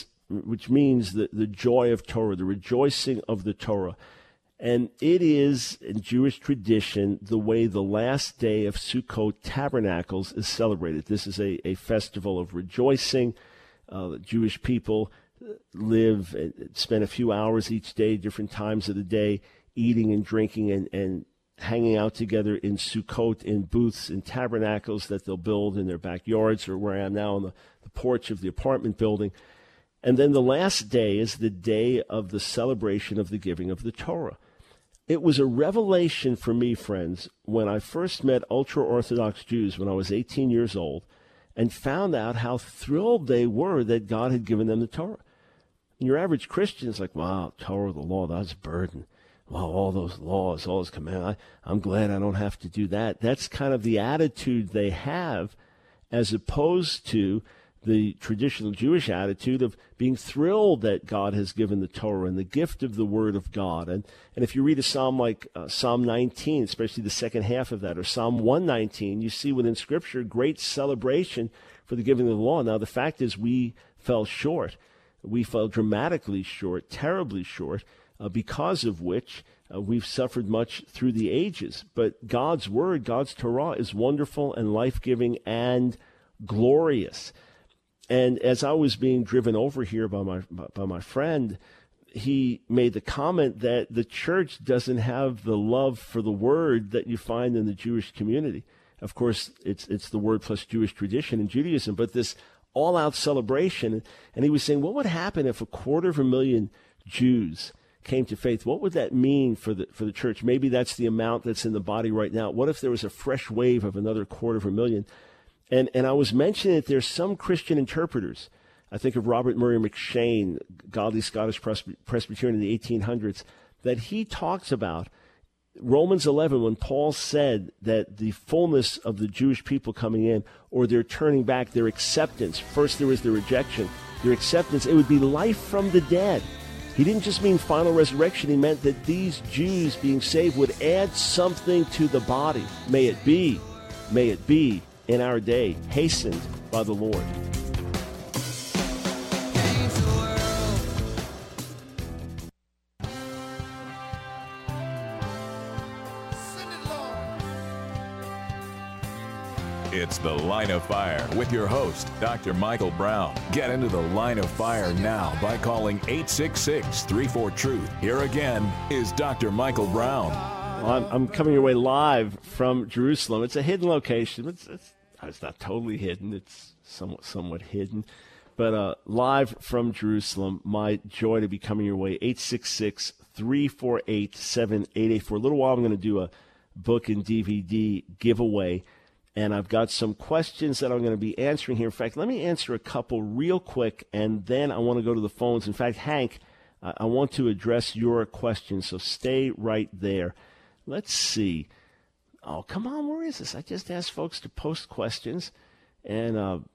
means the joy of Torah, the rejoicing of the Torah. And it is, in Jewish tradition, the way the last day of Sukkot Tabernacles is celebrated. This is a festival of rejoicing. Jewish people live and spend a few hours each day, different times of the day, eating and drinking and hanging out together in Sukkot, in booths, in tabernacles that they'll build in their backyards, or where I am now on the porch of the apartment building. And then the last day is the day of the celebration of the giving of the Torah. It was a revelation for me, friends, when I first met ultra-Orthodox Jews when I was 18 years old and found out how thrilled they were that God had given them the Torah. And your average Christian is like, wow, Torah, the law, that's a burden. Wow, all those laws, all those commands, I'm glad I don't have to do that. That's kind of the attitude they have, as opposed to the traditional Jewish attitude of being thrilled that God has given the Torah and the gift of the Word of God. And if you read a psalm like Psalm 19, especially the second half of that, or Psalm 119, you see within Scripture great celebration for the giving of the law. Now, the fact is we fell short. We fell dramatically short, terribly short, because of which we've suffered much through the ages. But God's Word, God's Torah, is wonderful and life-giving and glorious. And as I was being driven over here by my friend, he made the comment that the church doesn't have the love for the Word that you find in the Jewish community. Of course, it's the Word plus Jewish tradition in Judaism, but this all-out celebration. And he was saying, what would happen if 250,000 Jews came to faith? What would that mean for the church? Maybe that's the amount that's in the body right now. What if there was a fresh wave of another 250,000? And I was mentioning that there's some Christian interpreters. I think of Robert Murray McShane, godly Scottish Presbyterian in the 1800s, that he talks about Romans 11, when Paul said that the fullness of the Jewish people coming in, or their turning back, their acceptance, first there was their rejection, their acceptance, it would be life from the dead. He didn't just mean final resurrection. He meant that these Jews being saved would add something to the body. May it be in our day, hastened by the Lord. It's The Line of Fire with your host, Dr. Michael Brown. Get into the Line of Fire now by calling 866-34-TRUTH. Here again is Dr. Michael Brown. Well, I'm coming your way live from Jerusalem. It's a hidden location. It's not totally hidden. It's somewhat hidden. But live from Jerusalem, my joy to be coming your way, 866-348-7884. For a little while, I'm going to do a book and DVD giveaway, and I've got some questions that I'm going to be answering here. In fact, let me answer a couple real quick, and then I want to go to the phones. In fact, Hank, I want to address your questions, so stay right there. Let's see. Oh, come on, where is this? I just asked folks to post questions, and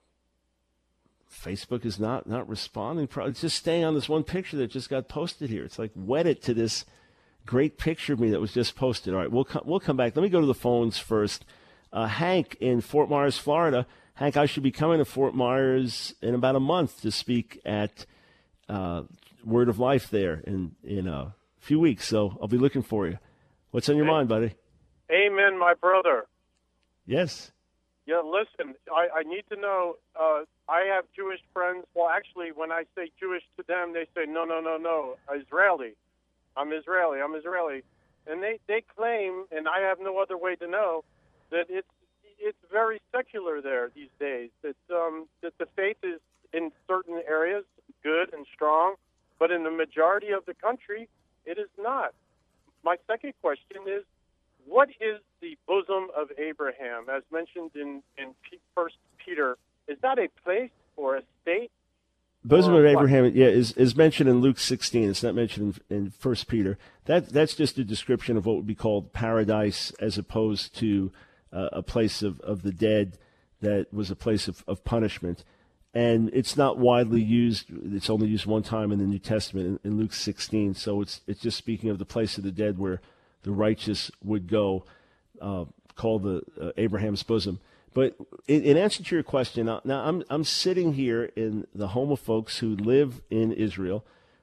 Facebook is not responding. It's just staying on this one picture that just got posted here. It's like wedded to this great picture of me that was just posted. All right, we'll come back. Let me go to the phones first. Hank in Fort Myers, Florida. Hank, I should be coming to Fort Myers in about a month to speak at Word of Life there in a few weeks, so I'll be looking for you. What's on your mind, buddy? Amen, my brother. Yes. Yeah, listen, I need to know, I have Jewish friends. Well, actually, when I say Jewish to them, they say, no, Israeli. I'm Israeli. And they claim, and I have no other way to know, that it's very secular there these days. That the faith is in certain areas good and strong, but in the majority of the country, it is not. My second question is, what is the bosom of Abraham, as mentioned in 1 Peter? Is that a place or a state? Bosom of Abraham, is mentioned in Luke 16. It's not mentioned in 1 Peter. That's just a description of what would be called paradise, as opposed to a place of the dead that was a place of punishment. And it's not widely used. It's only used one time in the New Testament, in Luke 16. So it's just speaking of the place of the dead where the righteous would go, called the Abraham's bosom. But in answer to your question, now I'm sitting here in the home of folks who live in Israel.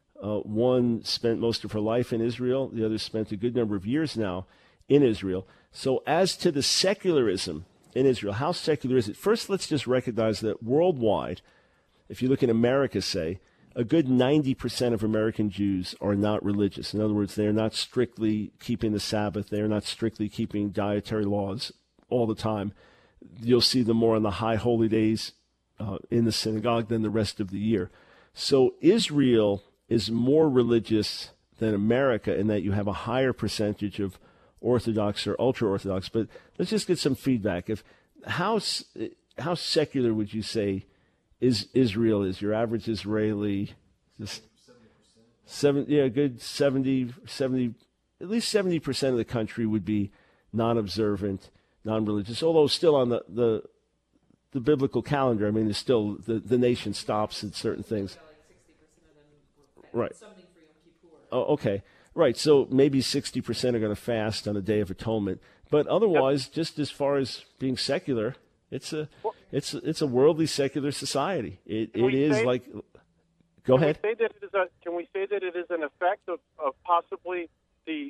One spent most of her life in Israel. The other spent a good number of years now in Israel. So as to the secularism in Israel, how secular is it? First, let's just recognize that worldwide, if you look in America, say, a good 90% of American Jews are not religious. In other words, they are not strictly keeping the Sabbath. They are not strictly keeping dietary laws all the time. You'll see them more on the high holy days in the synagogue than the rest of the year. So Israel is more religious than America in that you have a higher percentage of Orthodox or ultra-Orthodox. But let's just get some feedback. How secular would you say Israel is? Your average Israeli, just 70%. Good 70, at least 70% of the country would be non-observant, non-religious, although still on the biblical calendar. I mean, there's still the nation stops at certain things. Right. Oh, okay. Right. So maybe 60% are going to fast on the Day of Atonement, but otherwise, just as far as being secular, it's a worldly secular society. It is like. Go ahead. Can we say that it is an effect of possibly the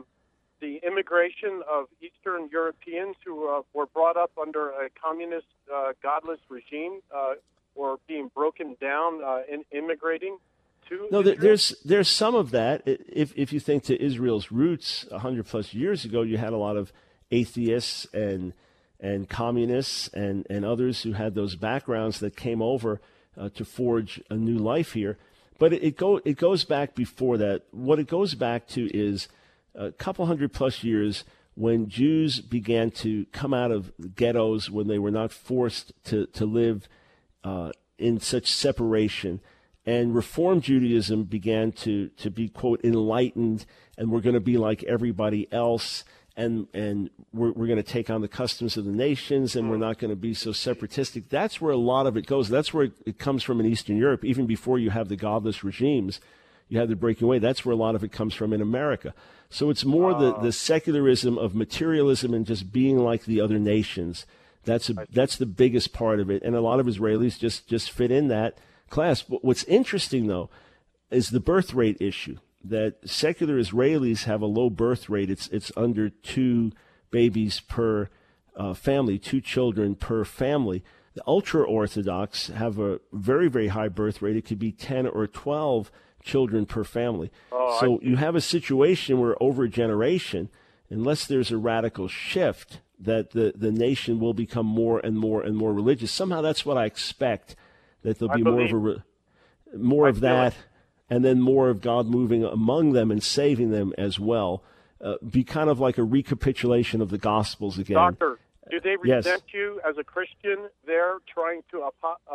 immigration of Eastern Europeans who were brought up under a communist, godless regime, or being broken down in immigrating to Israel? There's some of that. If you think to Israel's roots 100+ years ago, you had a lot of atheists and communists and others who had those backgrounds that came over to forge a new life here. But it goes back before that. What it goes back to is a couple 100+ years when Jews began to come out of ghettos, when they were not forced to live in such separation. And Reform Judaism began to be, quote, enlightened, and we're going to be like everybody else, and we're going to take on the customs of the nations, and we're not going to be so separatistic. That's where a lot of it goes. That's where it comes from in Eastern Europe. Even before you have the godless regimes, you have the breaking away. That's where a lot of it comes from in America. So it's more the secularism of materialism and just being like the other nations. That's the biggest part of it, and a lot of Israelis just fit in that class. But what's interesting, though, is the birth rate issue, that secular Israelis have a low birth rate. It's under 2 babies per family, 2 children per family. The ultra-Orthodox have a very, very high birth rate. It could be 10 or 12 children per family. So you have a situation where over a generation, unless there's a radical shift, that the nation will become more and more and more religious. Somehow that's what I expect, that there'll be more of that, and then more of God moving among them and saving them as well. Be kind of like a recapitulation of the Gospels again. Doctor, do they resent you as a Christian there trying to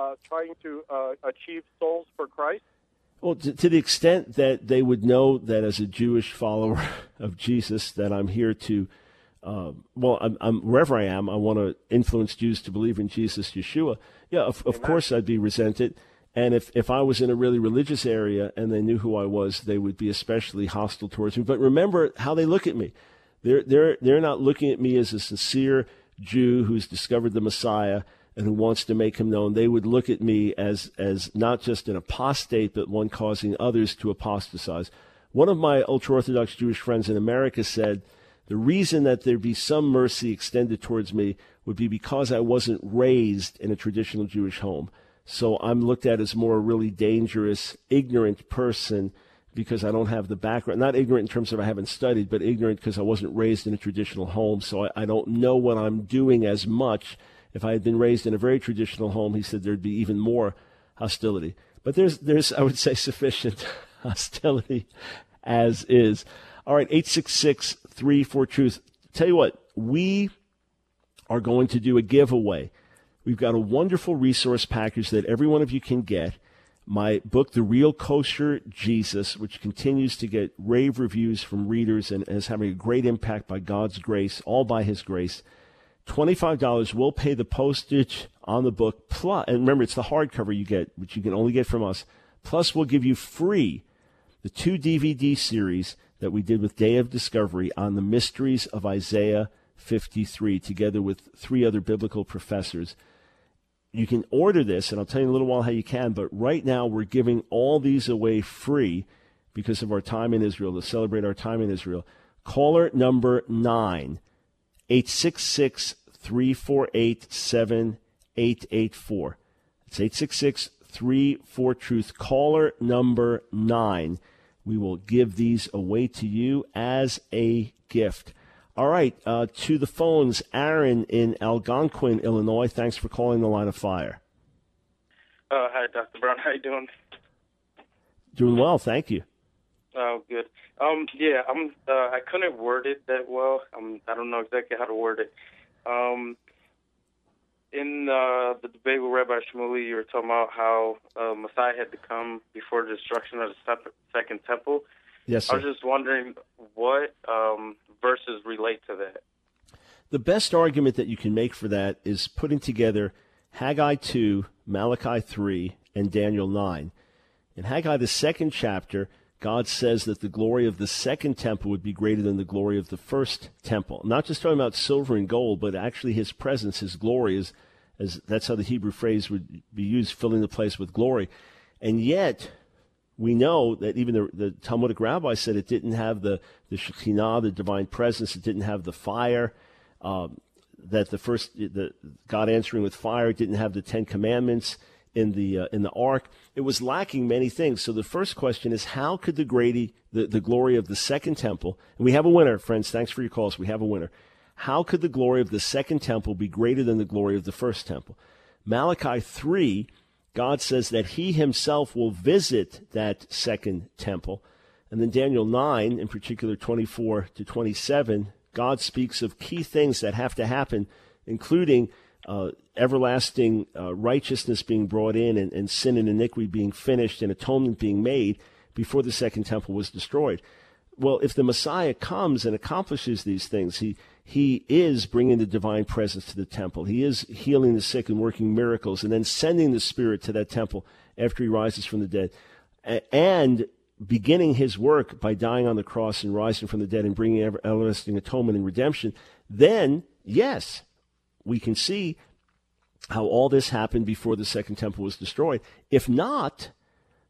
achieve souls for Christ? Well, to the extent that they would know that as a Jewish follower of Jesus, that I'm here to, I'm wherever I am, I want to influence Jews to believe in Jesus, Yeshua. Yeah, of course I'd be resented. And if I was in a really religious area and they knew who I was, they would be especially hostile towards me. But remember how they look at me. They're not looking at me as a sincere Jew who's discovered the Messiah and who wants to make him known. They would look at me as not just an apostate, but one causing others to apostatize. One of my ultra-Orthodox Jewish friends in America said, the reason that there be some mercy extended towards me would be because I wasn't raised in a traditional Jewish home. So I'm looked at as more a really dangerous, ignorant person because I don't have the background. Not ignorant in terms of I haven't studied, but ignorant because I wasn't raised in a traditional home. So I don't know what I'm doing as much. If I had been raised in a very traditional home, he said there'd be even more hostility. But there's I would say, sufficient hostility as is. All right, 866-34-TRUTH. Tell you what, we are going to do a giveaway. We've got a wonderful resource package that every one of you can get. My book, The Real Kosher Jesus, which continues to get rave reviews from readers and is having a great impact by God's grace, all by his grace. $25 will pay the postage on the book. Plus, and remember, it's the hardcover you get, which you can only get from us. Plus, we'll give you free the 2 DVD series that we did with Day of Discovery on the mysteries of Isaiah 53, together with 3 other biblical professors. You can order this, and I'll tell you in a little while how you can, but right now we're giving all these away free because of our time in Israel, to celebrate our time in Israel. Caller number 9, 866-348-7884. It's 866-34-TRUTH. Caller number 9. We will give these away to you as a gift. All right, to the phones, Aaron in Algonquin, Illinois. Thanks for calling the Line of Fire. Hi, Dr. Brown. How you doing? Doing well, thank you. Oh, good. I couldn't word it that well. I don't know exactly how to word it. In the debate with Rabbi Shmuley, you were talking about how Messiah had to come before the destruction of the Second Temple. Yes, sir. I was just wondering what verses relate to that. The best argument that you can make for that is putting together Haggai 2, Malachi 3, and Daniel 9. In Haggai, the 2nd chapter, God says that the glory of the second temple would be greater than the glory of the first temple. Not just talking about silver and gold, but actually his presence, his glory, is that's how the Hebrew phrase would be used, filling the place with glory. And yet, we know that even the Talmudic rabbi said it didn't have the Shekinah, the divine presence. It didn't have the fire. That the God answering with fire didn't have the 10 Commandments in the ark. It was lacking many things. So the first question is, how could the glory of the second temple? And we have a winner, friends. Thanks for your calls. We have a winner. How could the glory of the second temple be greater than the glory of the first temple? Malachi 3. God says that he himself will visit that second temple. And then Daniel 9, in particular 24 to 27, God speaks of key things that have to happen, including everlasting righteousness being brought in and sin and iniquity being finished and atonement being made before the second temple was destroyed. Well, if the Messiah comes and accomplishes these things, he is bringing the divine presence to the temple. He is healing the sick and working miracles and then sending the Spirit to that temple after he rises from the dead. And beginning his work by dying on the cross and rising from the dead and bringing everlasting atonement and redemption, then, yes, we can see how all this happened before the second temple was destroyed. If not,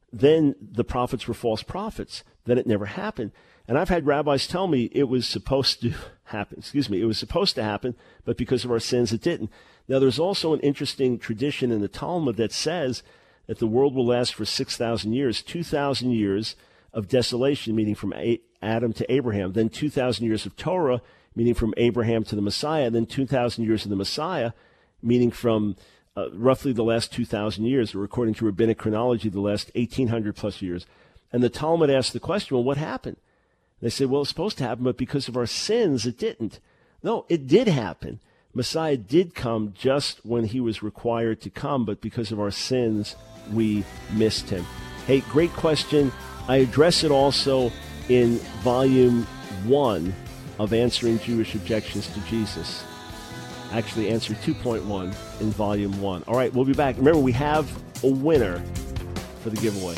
then the prophets were false prophets. Then it never happened. And I've had rabbis tell me it was supposed to happen. It was supposed to happen, but because of our sins, it didn't. Now, there's also an interesting tradition in the Talmud that says that the world will last for 6,000 years, 2,000 years of desolation, meaning from Adam to Abraham, then 2,000 years of Torah, meaning from Abraham to the Messiah, then 2,000 years of the Messiah, meaning from roughly the last 2,000 years, or according to rabbinic chronology, the last 1,800 plus years. And the Talmud asked the question, well, what happened? They said, well, it's supposed to happen, but because of our sins, it didn't. No, it did happen. Messiah did come just when he was required to come, but because of our sins, we missed him. Hey, great question. I address it also in Volume 1 of Answering Jewish Objections to Jesus. Actually, answer 2.1 in Volume 1. All right, we'll be back. Remember, we have a winner for the giveaway.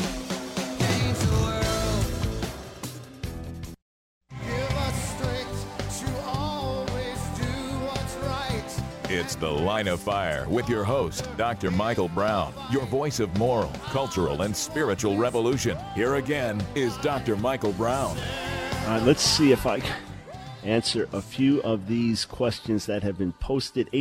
It's The Line of Fire with your host, Dr. Michael Brown, your voice of moral, cultural, and spiritual revolution. Here again is Dr. Michael Brown. All right, let's see if I can answer a few of these questions that have been posted.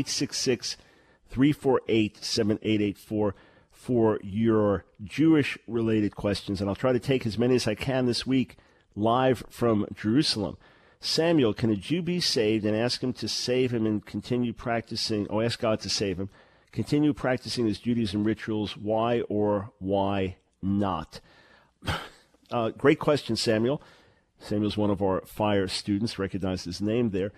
866-348-7884 for your Jewish-related questions, and I'll try to take as many as I can this week live from Jerusalem. Samuel, can a Jew be saved and ask him to save him and continue practicing, ask God to save him, continue practicing his Judaism rituals? Why or why not? Great question, Samuel. Samuel's one of our FIRE students, recognize his name there.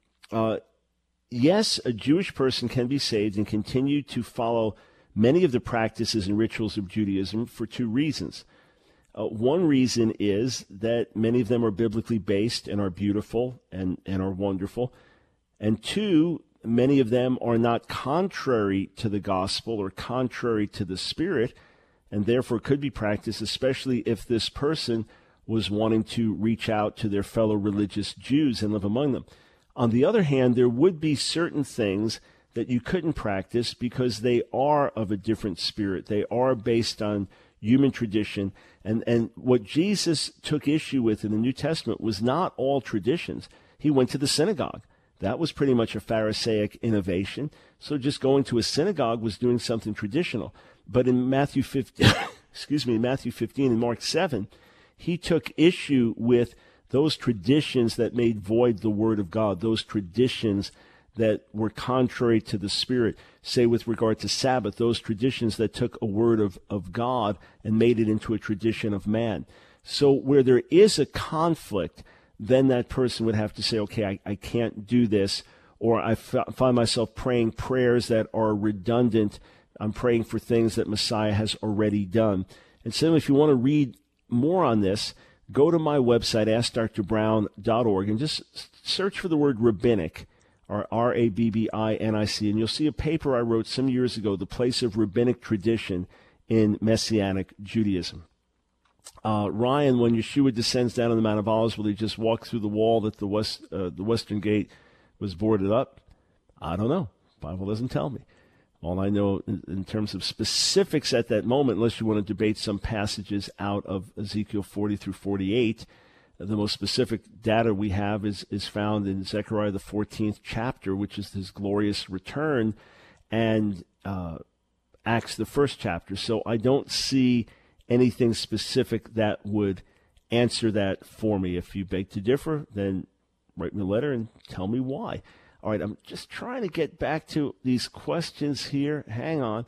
Yes, a Jewish person can be saved and continue to follow many of the practices and rituals of Judaism for two reasons. One reason is that many of them are biblically based and are beautiful and are wonderful. And two, many of them are not contrary to the gospel or contrary to the Spirit, and therefore could be practiced, especially if this person was wanting to reach out to their fellow religious Jews and live among them. On the other hand, there would be certain things that you couldn't practice because they are of a different spirit. They are based on human tradition. And what Jesus took issue with in the New Testament was not all traditions. He went to the synagogue. That was pretty much a Pharisaic innovation. So just going to a synagogue was doing something traditional. But in Matthew 15, Matthew 15 and Mark 7, he took issue with those traditions that made void the word of God, those traditions that were contrary to the Spirit. Say with regard to Sabbath, those traditions that took a word of God and made it into a tradition of man. So where there is a conflict, then that person would have to say, okay, I can't do this, or I find myself praying prayers that are redundant. I'm praying for things that Messiah has already done. And so if you want to read more on this, go to my website, AskDrBrown.org, and just search for the word rabbinic, or Rabbinic, and you'll see a paper I wrote some years ago, The Place of Rabbinic Tradition in Messianic Judaism. Ryan, when Yeshua descends down on the Mount of Olives, will he just walk through the wall that the western gate was boarded up? I don't know. The Bible doesn't tell me. All I know in terms of specifics at that moment, unless you want to debate some passages out of Ezekiel 40 through 48, the most specific data we have is found in Zechariah, the 14th chapter, which is his glorious return, and Acts, the 1st chapter. So I don't see anything specific that would answer that for me. If you beg to differ, then write me a letter and tell me why. All right, I'm just trying to get back to these questions here. Hang on.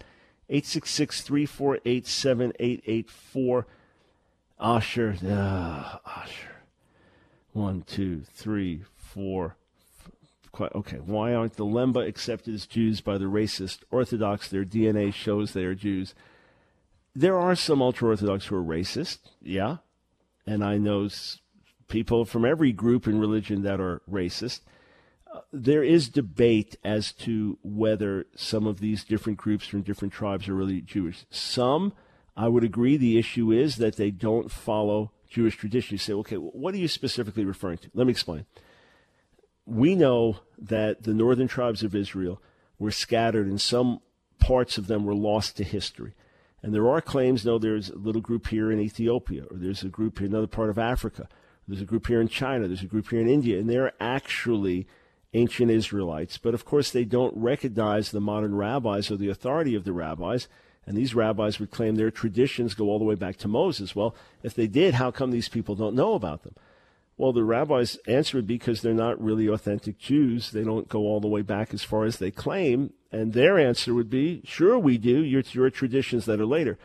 866-348-7884. Asher. Asher. 1, 2, 3, 4. Okay, why aren't the Lemba accepted as Jews by the racist Orthodox? Their DNA shows they are Jews. There are some ultra-Orthodox who are racist, yeah. And I know people from every group and religion that are racist. There is debate as to whether some of these different groups from different tribes are really Jewish. Some, I would agree, the issue is that they don't follow Jewish tradition. You say, okay, what are you specifically referring to? Let me explain. We know that the northern tribes of Israel were scattered, and some parts of them were lost to history. And there are claims, no, there's a little group here in Ethiopia, or there's a group here in another part of Africa, there's a group here in China, there's a group here in India, and they're actually ancient Israelites. But of course, they don't recognize the modern rabbis or the authority of the rabbis, and these rabbis would claim their traditions go all the way back to Moses. Well, if they did, how come these people don't know about them? Well, the rabbis' answer would be because they're not really authentic Jews. They don't go all the way back as far as they claim. And their answer would be, sure we do, your traditions that are later.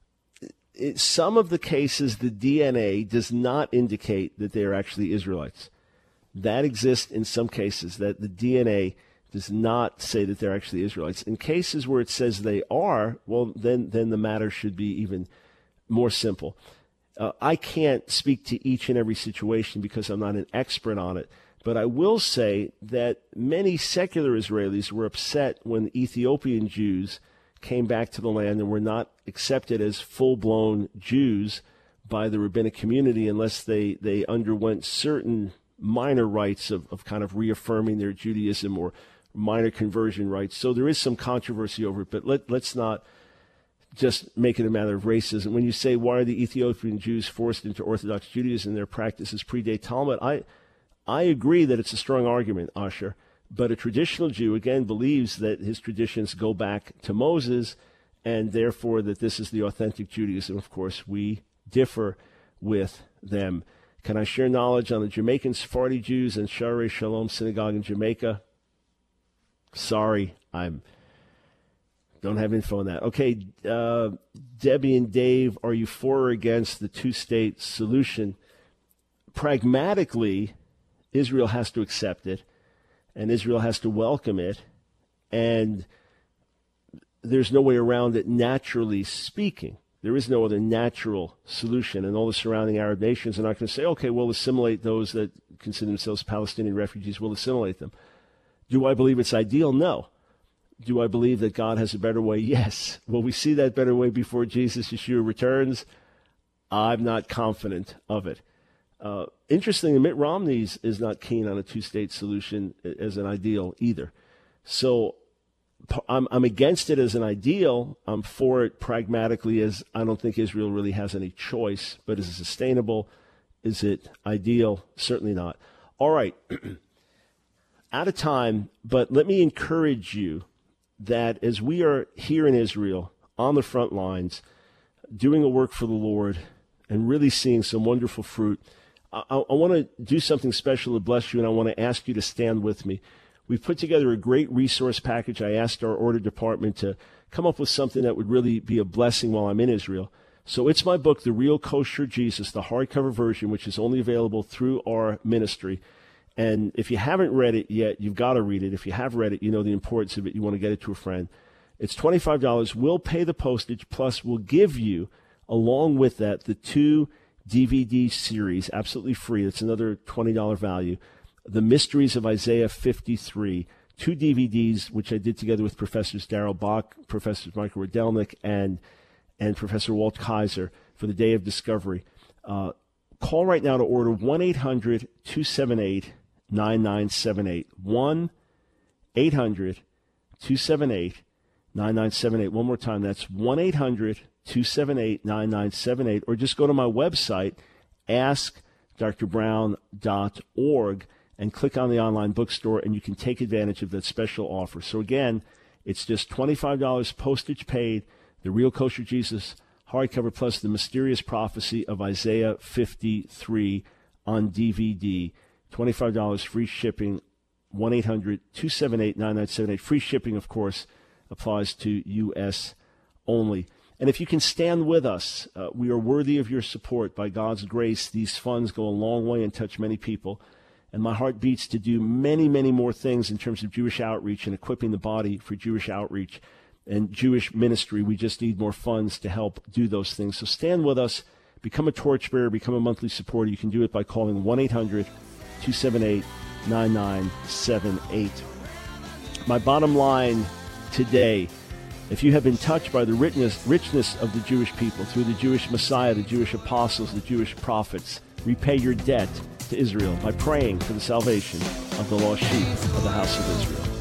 In some of the cases, the DNA does not indicate that they are actually Israelites. That exists in some cases, that the DNA does not say that they're actually Israelites. In cases where it says they are, well, then the matter should be even more simple. I can't speak to each and every situation because I'm not an expert on it, but I will say that many secular Israelis were upset when Ethiopian Jews came back to the land and were not accepted as full-blown Jews by the rabbinic community unless they underwent certain minor rites of kind of reaffirming their Judaism or minor conversion rites. So there is some controversy over it, but let's not just make it a matter of racism. When you say, why are the Ethiopian Jews forced into Orthodox Judaism and their practices predate Talmud, I agree that it's a strong argument, Asher, but a traditional Jew, again, believes that his traditions go back to Moses, and therefore that this is the authentic Judaism. Of course, we differ with them. Can I share knowledge on the Jamaican Sephardi Jews and Sharei Shalom Synagogue in Jamaica? Sorry, don't have info on that. Okay, Debbie and Dave, are you for or against the two-state solution? Pragmatically, Israel has to accept it, and Israel has to welcome it, and there's no way around it naturally speaking. There is no other natural solution, and all the surrounding Arab nations are not going to say, okay, we'll assimilate those that consider themselves Palestinian refugees, we'll assimilate them. Do I believe it's ideal? No. Do I believe that God has a better way? Yes. Will we see that better way before Jesus Yeshua returns? I'm not confident of it. Interestingly, Mitt Romney is not keen on a two-state solution as an ideal either. So I'm against it as an ideal. I'm for it pragmatically, as I don't think Israel really has any choice. But is it sustainable? Is it ideal? Certainly not. All right. Out of time, but let me encourage you that as we are here in Israel on the front lines, doing a work for the Lord and really seeing some wonderful fruit, I want to do something special to bless you, and I want to ask you to stand with me. We've put together a great resource package. I asked our order department to come up with something that would really be a blessing while I'm in Israel. So it's my book, The Real Kosher Jesus, the hardcover version, which is only available through our ministry. And if you haven't read it yet, you've got to read it. If you have read it, you know the importance of it. You want to get it to a friend. It's $25. We'll pay the postage, plus we'll give you, along with that, the 2 DVD series, absolutely free. That's another $20 value. The Mysteries of Isaiah 53, 2 DVDs, which I did together with Professors Darrell Bach, Professor Michael Rodelnik, and Professor Walt Kaiser for the Day of Discovery. Call right now to order 1-800-278-9978. 1-800-278-9978. One more time, that's 1-800-278-9978. Or just go to my website, askdrbrown.org, and click on the online bookstore, and you can take advantage of that special offer. So again, it's just $25 postage paid, The Real Kosher Jesus hardcover, plus The Mysterious Prophecy of Isaiah 53 on DVD. $25 free shipping, 1-800-278-9978. Free shipping, of course, applies to U.S. only. And if you can stand with us, we are worthy of your support. By God's grace, these funds go a long way and touch many people. And my heart beats to do many, many more things in terms of Jewish outreach and equipping the body for Jewish outreach and Jewish ministry. We just need more funds to help do those things. So stand with us, become a torchbearer, become a monthly supporter. You can do it by calling 1-800-278-9978. My bottom line today, if you have been touched by the richness of the Jewish people through the Jewish Messiah, the Jewish apostles, the Jewish prophets, repay your debt to Israel by praying for the salvation of the lost sheep of the house of Israel.